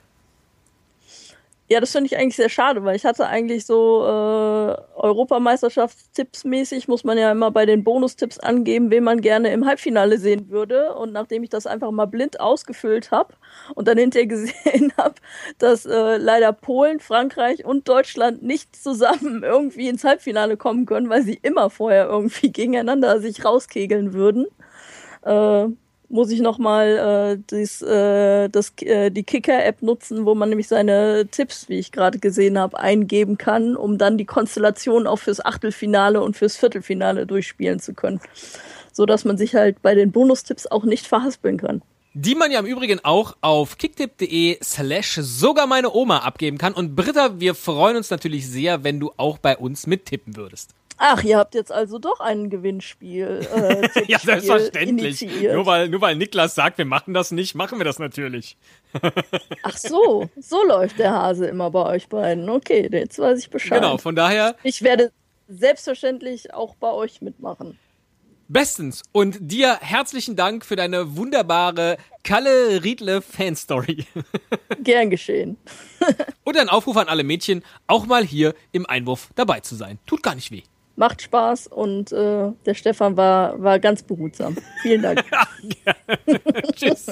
Ja, das finde ich eigentlich sehr schade, weil ich hatte eigentlich so Europameisterschaftstipps mäßig, muss man ja immer bei den Bonustipps angeben, wen man gerne im Halbfinale sehen würde. Und nachdem ich das einfach mal blind ausgefüllt habe und dann hinterher gesehen habe, dass leider Polen, Frankreich und Deutschland nicht zusammen irgendwie ins Halbfinale kommen können, weil sie immer vorher irgendwie gegeneinander sich rauskegeln würden, muss ich nochmal die Kicker-App nutzen, wo man nämlich seine Tipps, wie ich gerade gesehen habe, eingeben kann, um dann die Konstellation auch fürs Achtelfinale und fürs Viertelfinale durchspielen zu können. So dass man sich halt bei den Bonustipps auch nicht verhaspeln kann. Die man ja im Übrigen auch auf kicktipp.de/sogar meine Oma abgeben kann. Und Britta, wir freuen uns natürlich sehr, wenn du auch bei uns mittippen würdest. Ach, ihr habt jetzt also doch ein Gewinnspiel. Ja, selbstverständlich. Initiiert. Nur weil Niklas sagt, wir machen das nicht, machen wir das natürlich. Ach so läuft der Hase immer bei euch beiden. Okay, jetzt weiß ich Bescheid. Genau, von daher. Ich werde selbstverständlich auch bei euch mitmachen. Bestens. Und dir herzlichen Dank für deine wunderbare Kalle-Riedle-Fanstory. Gern geschehen. Und ein Aufruf an alle Mädchen, auch mal hier im Einwurf dabei zu sein. Tut gar nicht weh. Macht Spaß und der Stefan war ganz behutsam. Vielen Dank. Tschüss.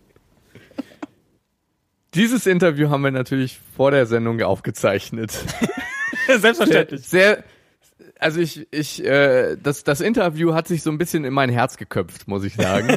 Dieses Interview haben wir natürlich vor der Sendung aufgezeichnet. Selbstverständlich. Das Interview hat sich so ein bisschen in mein Herz geköpft, muss ich sagen.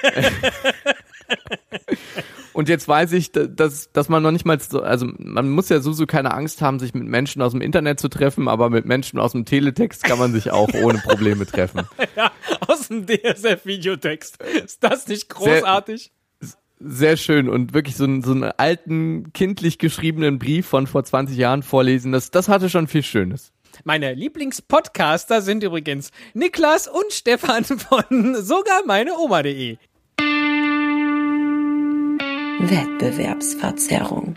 Und jetzt weiß ich, dass man noch nicht mal so, also man muss ja so keine Angst haben, sich mit Menschen aus dem Internet zu treffen, aber mit Menschen aus dem Teletext kann man sich auch ohne Probleme treffen. Ja, aus dem DSF-Videotext. Ist das nicht großartig? Sehr schön und wirklich so einen alten, kindlich geschriebenen Brief von vor 20 Jahren vorlesen, das hatte schon viel Schönes. Meine Lieblingspodcaster sind übrigens Niklas und Stefan von sogar meine Oma.de. Wettbewerbsverzerrung.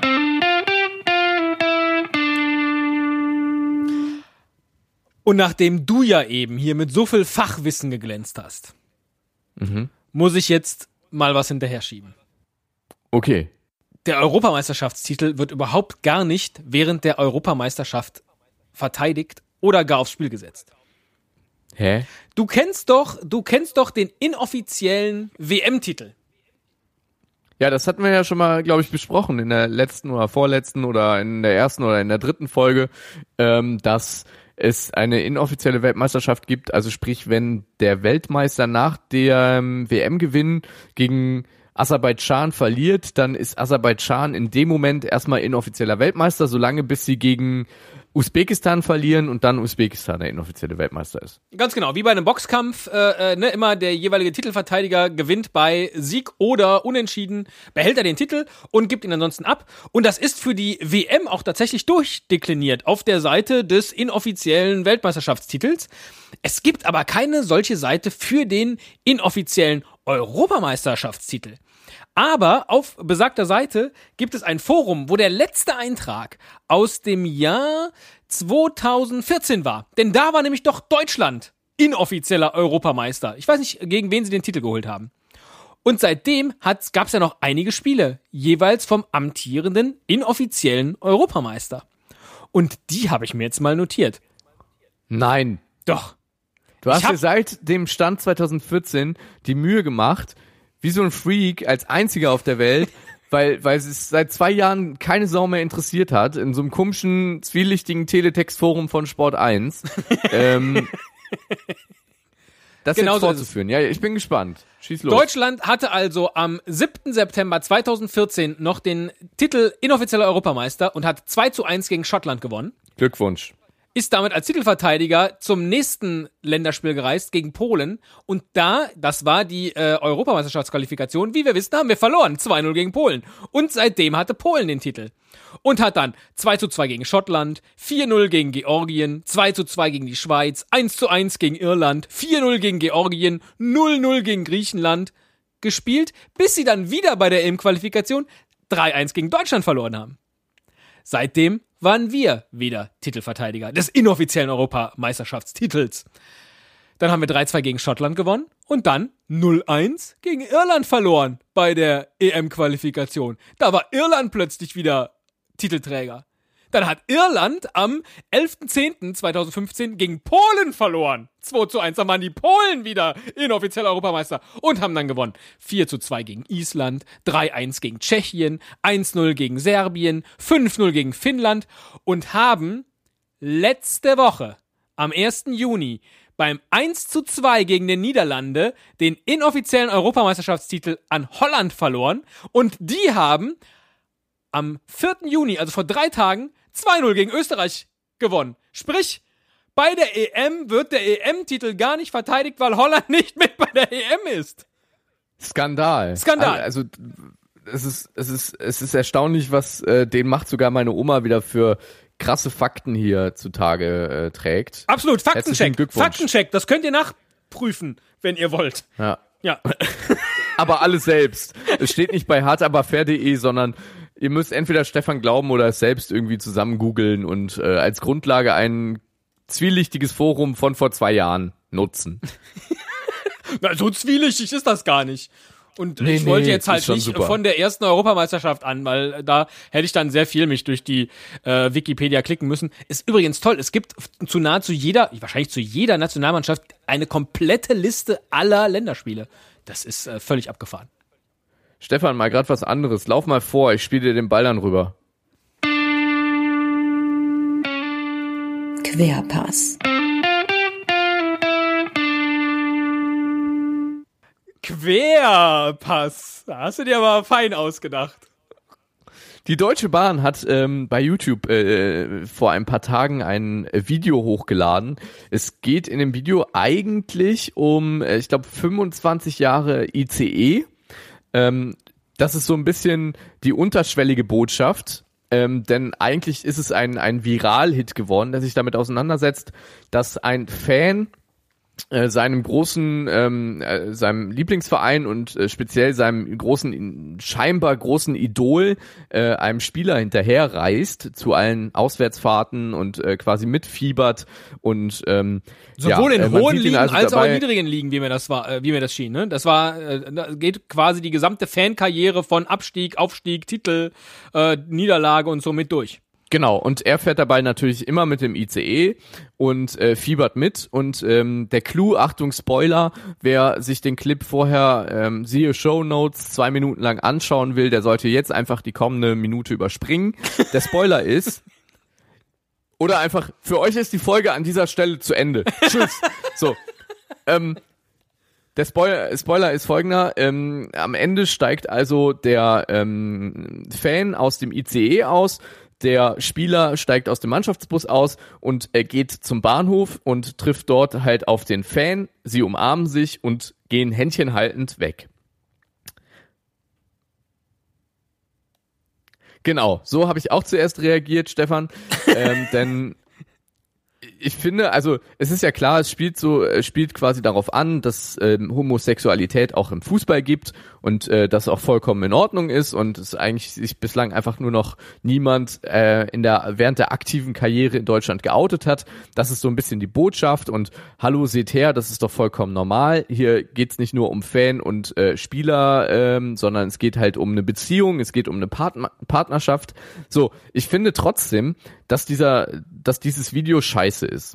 Und nachdem du ja eben hier mit so viel Fachwissen geglänzt hast, muss ich jetzt mal was hinterher schieben. Okay. Der Europameisterschaftstitel wird überhaupt gar nicht während der Europameisterschaft verteidigt oder gar aufs Spiel gesetzt. Hä? Du kennst doch den inoffiziellen WM-Titel. Ja, das hatten wir ja schon mal, glaube ich, besprochen in der letzten oder vorletzten oder in der ersten oder in der dritten Folge, dass es eine inoffizielle Weltmeisterschaft gibt, also sprich, wenn der Weltmeister nach dem WM-Gewinn gegen Aserbaidschan verliert, dann ist Aserbaidschan in dem Moment erstmal inoffizieller Weltmeister, solange bis sie gegen Usbekistan verlieren und dann Usbekistan der inoffizielle Weltmeister ist. Ganz genau, wie bei einem Boxkampf, immer der jeweilige Titelverteidiger gewinnt bei Sieg oder Unentschieden, behält er den Titel und gibt ihn ansonsten ab. Und das ist für die WM auch tatsächlich durchdekliniert auf der Seite des inoffiziellen Weltmeisterschaftstitels. Es gibt aber keine solche Seite für den inoffiziellen Europameisterschaftstitel. Aber auf besagter Seite gibt es ein Forum, wo der letzte Eintrag aus dem Jahr 2014 war. Denn da war nämlich doch Deutschland inoffizieller Europameister. Ich weiß nicht, gegen wen sie den Titel geholt haben. Und seitdem gab es ja noch einige Spiele, jeweils vom amtierenden inoffiziellen Europameister. Und die habe ich mir jetzt mal notiert. Nein. Doch. Du hast dir seit dem Stand 2014 die Mühe gemacht, wie so ein Freak als einziger auf der Welt, weil es seit 2 Jahren keine Sau mehr interessiert hat, in so einem komischen, zwielichtigen Teletext-Forum von Sport 1. Das genau jetzt fortzuführen. Ja, ich bin gespannt. Schieß los. Deutschland hatte also am 7. September 2014 noch den Titel inoffizieller Europameister und hat 2:1 gegen Schottland gewonnen. Glückwunsch. Ist damit als Titelverteidiger zum nächsten Länderspiel gereist gegen Polen. Und das war die Europameisterschaftsqualifikation. Wie wir wissen, haben wir verloren. 2:0 gegen Polen. Und seitdem hatte Polen den Titel. Und hat dann 2:2 gegen Schottland, 4:0 gegen Georgien, 2:2 gegen die Schweiz, 1:1 gegen Irland, 4:0 gegen Georgien, 0:0 gegen Griechenland gespielt, bis sie dann wieder bei der EM-Qualifikation 3:1 gegen Deutschland verloren haben. Seitdem waren wir wieder Titelverteidiger des inoffiziellen Europameisterschaftstitels. Dann haben wir 3:2 gegen Schottland gewonnen und dann 0:1 gegen Irland verloren bei der EM-Qualifikation. Da war Irland plötzlich wieder Titelträger. Dann hat Irland am 11.10.2015 gegen Polen verloren. 2:1, dann waren die Polen wieder inoffiziell Europameister und haben dann gewonnen. 4:2 gegen Island, 3:1 gegen Tschechien, 1:0 gegen Serbien, 5:0 gegen Finnland und haben letzte Woche am 1. Juni beim 1:2 gegen die Niederlande den inoffiziellen Europameisterschaftstitel an Holland verloren und die haben am 4. Juni, also vor 3 Tagen, 2:0 gegen Österreich gewonnen. Sprich, bei der EM wird der EM-Titel gar nicht verteidigt, weil Holland nicht mit bei der EM ist. Skandal. Also es ist erstaunlich, was den macht sogar meine Oma wieder für krasse Fakten hier zutage trägt. Absolut, Faktencheck, das könnt ihr nachprüfen, wenn ihr wollt. Ja. Ja. Aber alles selbst. Es steht nicht bei hartaberfair.de, sondern ihr müsst entweder Stefan glauben oder es selbst irgendwie zusammen googeln und als Grundlage ein zwielichtiges Forum von vor 2 Jahren nutzen. Na, so zwielichtig ist das gar nicht. Und ich wollte jetzt halt nicht super von der ersten Europameisterschaft an, weil da hätte ich dann sehr viel mich durch die Wikipedia klicken müssen. Ist übrigens toll, es gibt wahrscheinlich zu jeder Nationalmannschaft eine komplette Liste aller Länderspiele. Das ist völlig abgefahren. Stefan, mal grad was anderes. Lauf mal vor, ich spiele dir den Ball dann rüber. Querpass. Querpass. Da hast du dir aber fein ausgedacht. Die Deutsche Bahn hat bei YouTube vor ein paar Tagen ein Video hochgeladen. Es geht in dem Video eigentlich um, ich glaube, 25 Jahre ICE. Das ist so ein bisschen die unterschwellige Botschaft, denn eigentlich ist es ein Viral-Hit geworden, der sich damit auseinandersetzt, dass ein Fan seinem Lieblingsverein und speziell seinem scheinbar großen Idol, einem Spieler hinterherreist zu allen Auswärtsfahrten und quasi mitfiebert und sowohl in hohen Ligen als auch in niedrigen Ligen, wie mir das schien. Ne? Das geht quasi die gesamte Fankarriere von Abstieg, Aufstieg, Titel, Niederlage und so mit durch. Genau, und er fährt dabei natürlich immer mit dem ICE und fiebert mit. Und der Clou, Achtung Spoiler, wer sich den Clip vorher, siehe Shownotes, 2 Minuten lang anschauen will, der sollte jetzt einfach die kommende Minute überspringen. Der Spoiler ist, oder einfach, für euch ist die Folge an dieser Stelle zu Ende. Tschüss. So, der Spoiler ist folgender, am Ende steigt also der Fan aus dem ICE aus, der Spieler steigt aus dem Mannschaftsbus aus und er geht zum Bahnhof und trifft dort halt auf den Fan. Sie umarmen sich und gehen händchenhaltend weg. Genau, so habe ich auch zuerst reagiert, Stefan. Denn ich finde, also es ist ja klar, es spielt quasi darauf an, dass Homosexualität auch im Fußball gibt und das auch vollkommen in Ordnung ist und es eigentlich sich bislang einfach nur noch niemand während der aktiven Karriere in Deutschland geoutet hat. Das ist so ein bisschen die Botschaft und hallo, seht her, das ist doch vollkommen normal. Hier geht's nicht nur um Fan und Spieler, sondern es geht halt um eine Beziehung, es geht um eine Partnerschaft. So, ich finde trotzdem, dass dieses Video scheiße ist.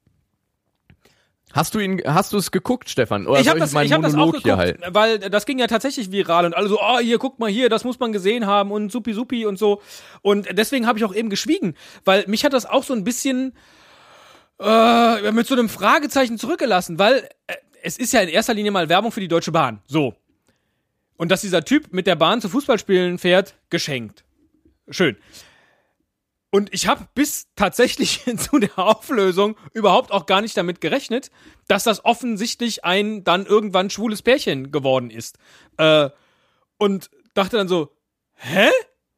Hast du es geguckt, Stefan? Oder ich habe das auch geguckt, halt? Weil das ging ja tatsächlich viral und alle so, oh, hier, guck mal hier, das muss man gesehen haben und supi und so. Und deswegen habe ich auch eben geschwiegen, weil mich hat das auch so ein bisschen mit so einem Fragezeichen zurückgelassen, weil es ist ja in erster Linie mal Werbung für die Deutsche Bahn. So. Und dass dieser Typ mit der Bahn zu Fußballspielen fährt, geschenkt. Schön. Und ich habe bis tatsächlich zu der Auflösung überhaupt auch gar nicht damit gerechnet, dass das offensichtlich ein dann irgendwann schwules Pärchen geworden ist. Und dachte dann so, hä?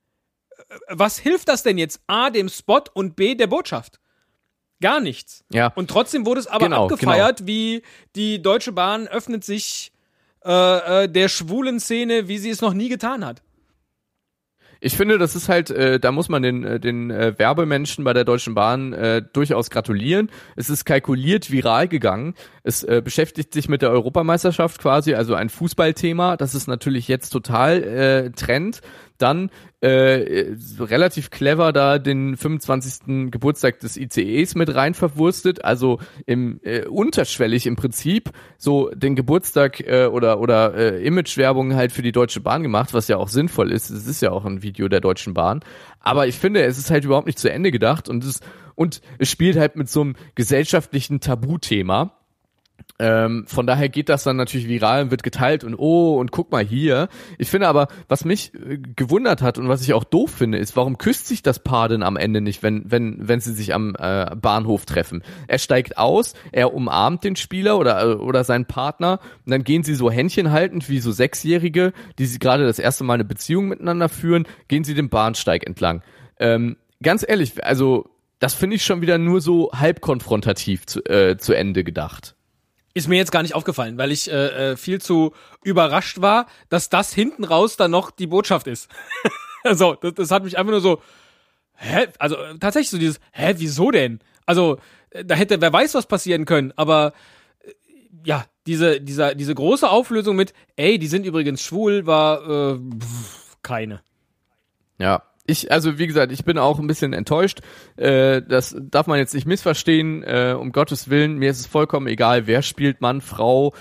Was hilft das denn jetzt? A, dem Spot und B, der Botschaft? Gar nichts. Ja. Und trotzdem wurde es aber abgefeiert, wie die Deutsche Bahn öffnet sich der schwulen Szene, wie sie es noch nie getan hat. Ich finde, das ist halt, da muss man den Werbemenschen bei der Deutschen Bahn durchaus gratulieren. Es ist kalkuliert viral gegangen. Es beschäftigt sich mit der Europameisterschaft quasi, also ein Fußballthema. Das ist natürlich jetzt total Trend. Dann relativ clever da den 25. Geburtstag des ICEs mit rein verwurstet, also unterschwellig im Prinzip so den Geburtstag oder Imagewerbung halt für die Deutsche Bahn gemacht, was ja auch sinnvoll ist. Es ist ja auch ein Video der Deutschen Bahn. Aber ich finde, es ist halt überhaupt nicht zu Ende gedacht und es spielt halt mit so einem gesellschaftlichen Tabuthema. Von daher geht das dann natürlich viral und wird geteilt und guck mal hier. Ich finde aber, was mich gewundert hat und was ich auch doof finde, ist, warum küsst sich das Paar denn am Ende nicht, wenn sie sich am Bahnhof treffen? Er steigt aus, er umarmt den Spieler oder seinen Partner und dann gehen sie so Händchen haltend wie so Sechsjährige, die sie gerade das erste Mal eine Beziehung miteinander führen, gehen sie den Bahnsteig entlang. Ganz ehrlich, also das finde ich schon wieder nur so halb konfrontativ zu Ende gedacht. Ist mir jetzt gar nicht aufgefallen, weil ich viel zu überrascht war, dass das hinten raus dann noch die Botschaft ist. Also, das hat mich einfach nur so, also tatsächlich so dieses, wieso denn? Also, da hätte wer weiß was passieren können, aber ja, diese große Auflösung mit, die sind übrigens schwul, war keine. Ja. Wie gesagt, ich bin auch ein bisschen enttäuscht. Das darf man jetzt nicht missverstehen. Um Gottes Willen, mir ist es vollkommen egal, wer spielt, Mann, Frau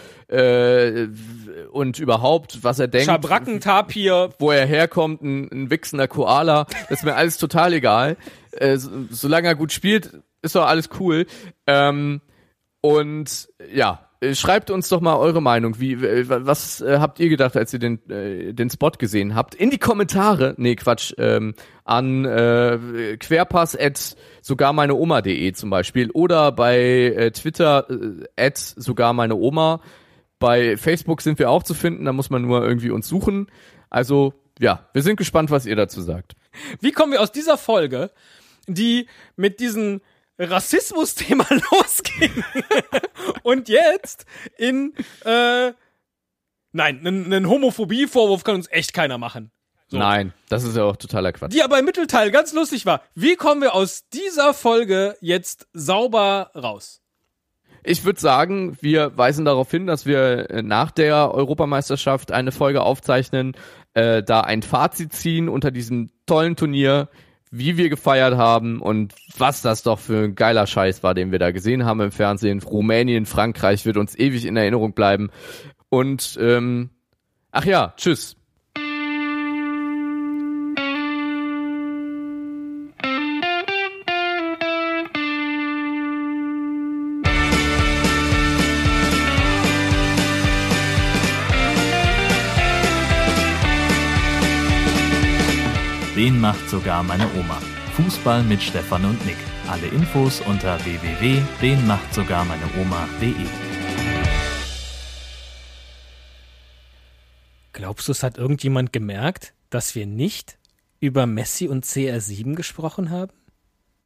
und überhaupt, was er denkt. Schabrackentapir. Wo er herkommt, ein wichsender Koala. Das ist mir alles total egal. Solange er gut spielt, ist doch alles cool. Und ja, schreibt uns doch mal eure Meinung. Was habt ihr gedacht, als ihr den Spot gesehen habt? In die Kommentare, an querpass@sogarmeineoma.de zum Beispiel oder bei Twitter @sogarmeineoma. Bei Facebook sind wir auch zu finden, da muss man nur irgendwie uns suchen. Also ja, wir sind gespannt, was ihr dazu sagt. Wie kommen wir aus dieser Folge, die mit diesen Rassismus-Thema losging und jetzt in einen Homophobie-Vorwurf kann uns echt keiner machen. So. Nein, das ist ja auch totaler Quatsch. Die aber im Mittelteil ganz lustig war. Wie kommen wir aus dieser Folge jetzt sauber raus? Ich würde sagen, wir weisen darauf hin, dass wir nach der Europameisterschaft eine Folge aufzeichnen, da ein Fazit ziehen unter diesem tollen Turnier, wie wir gefeiert haben und was das doch für ein geiler Scheiß war, den wir da gesehen haben im Fernsehen. Rumänien, Frankreich wird uns ewig in Erinnerung bleiben. Und, ach ja, tschüss. Den macht sogar meine Oma. Fußball mit Stefan und Nick. Alle Infos unter www.denmachtsogarmeineoma.de. Glaubst du, es hat irgendjemand gemerkt, dass wir nicht über Messi und CR7 gesprochen haben?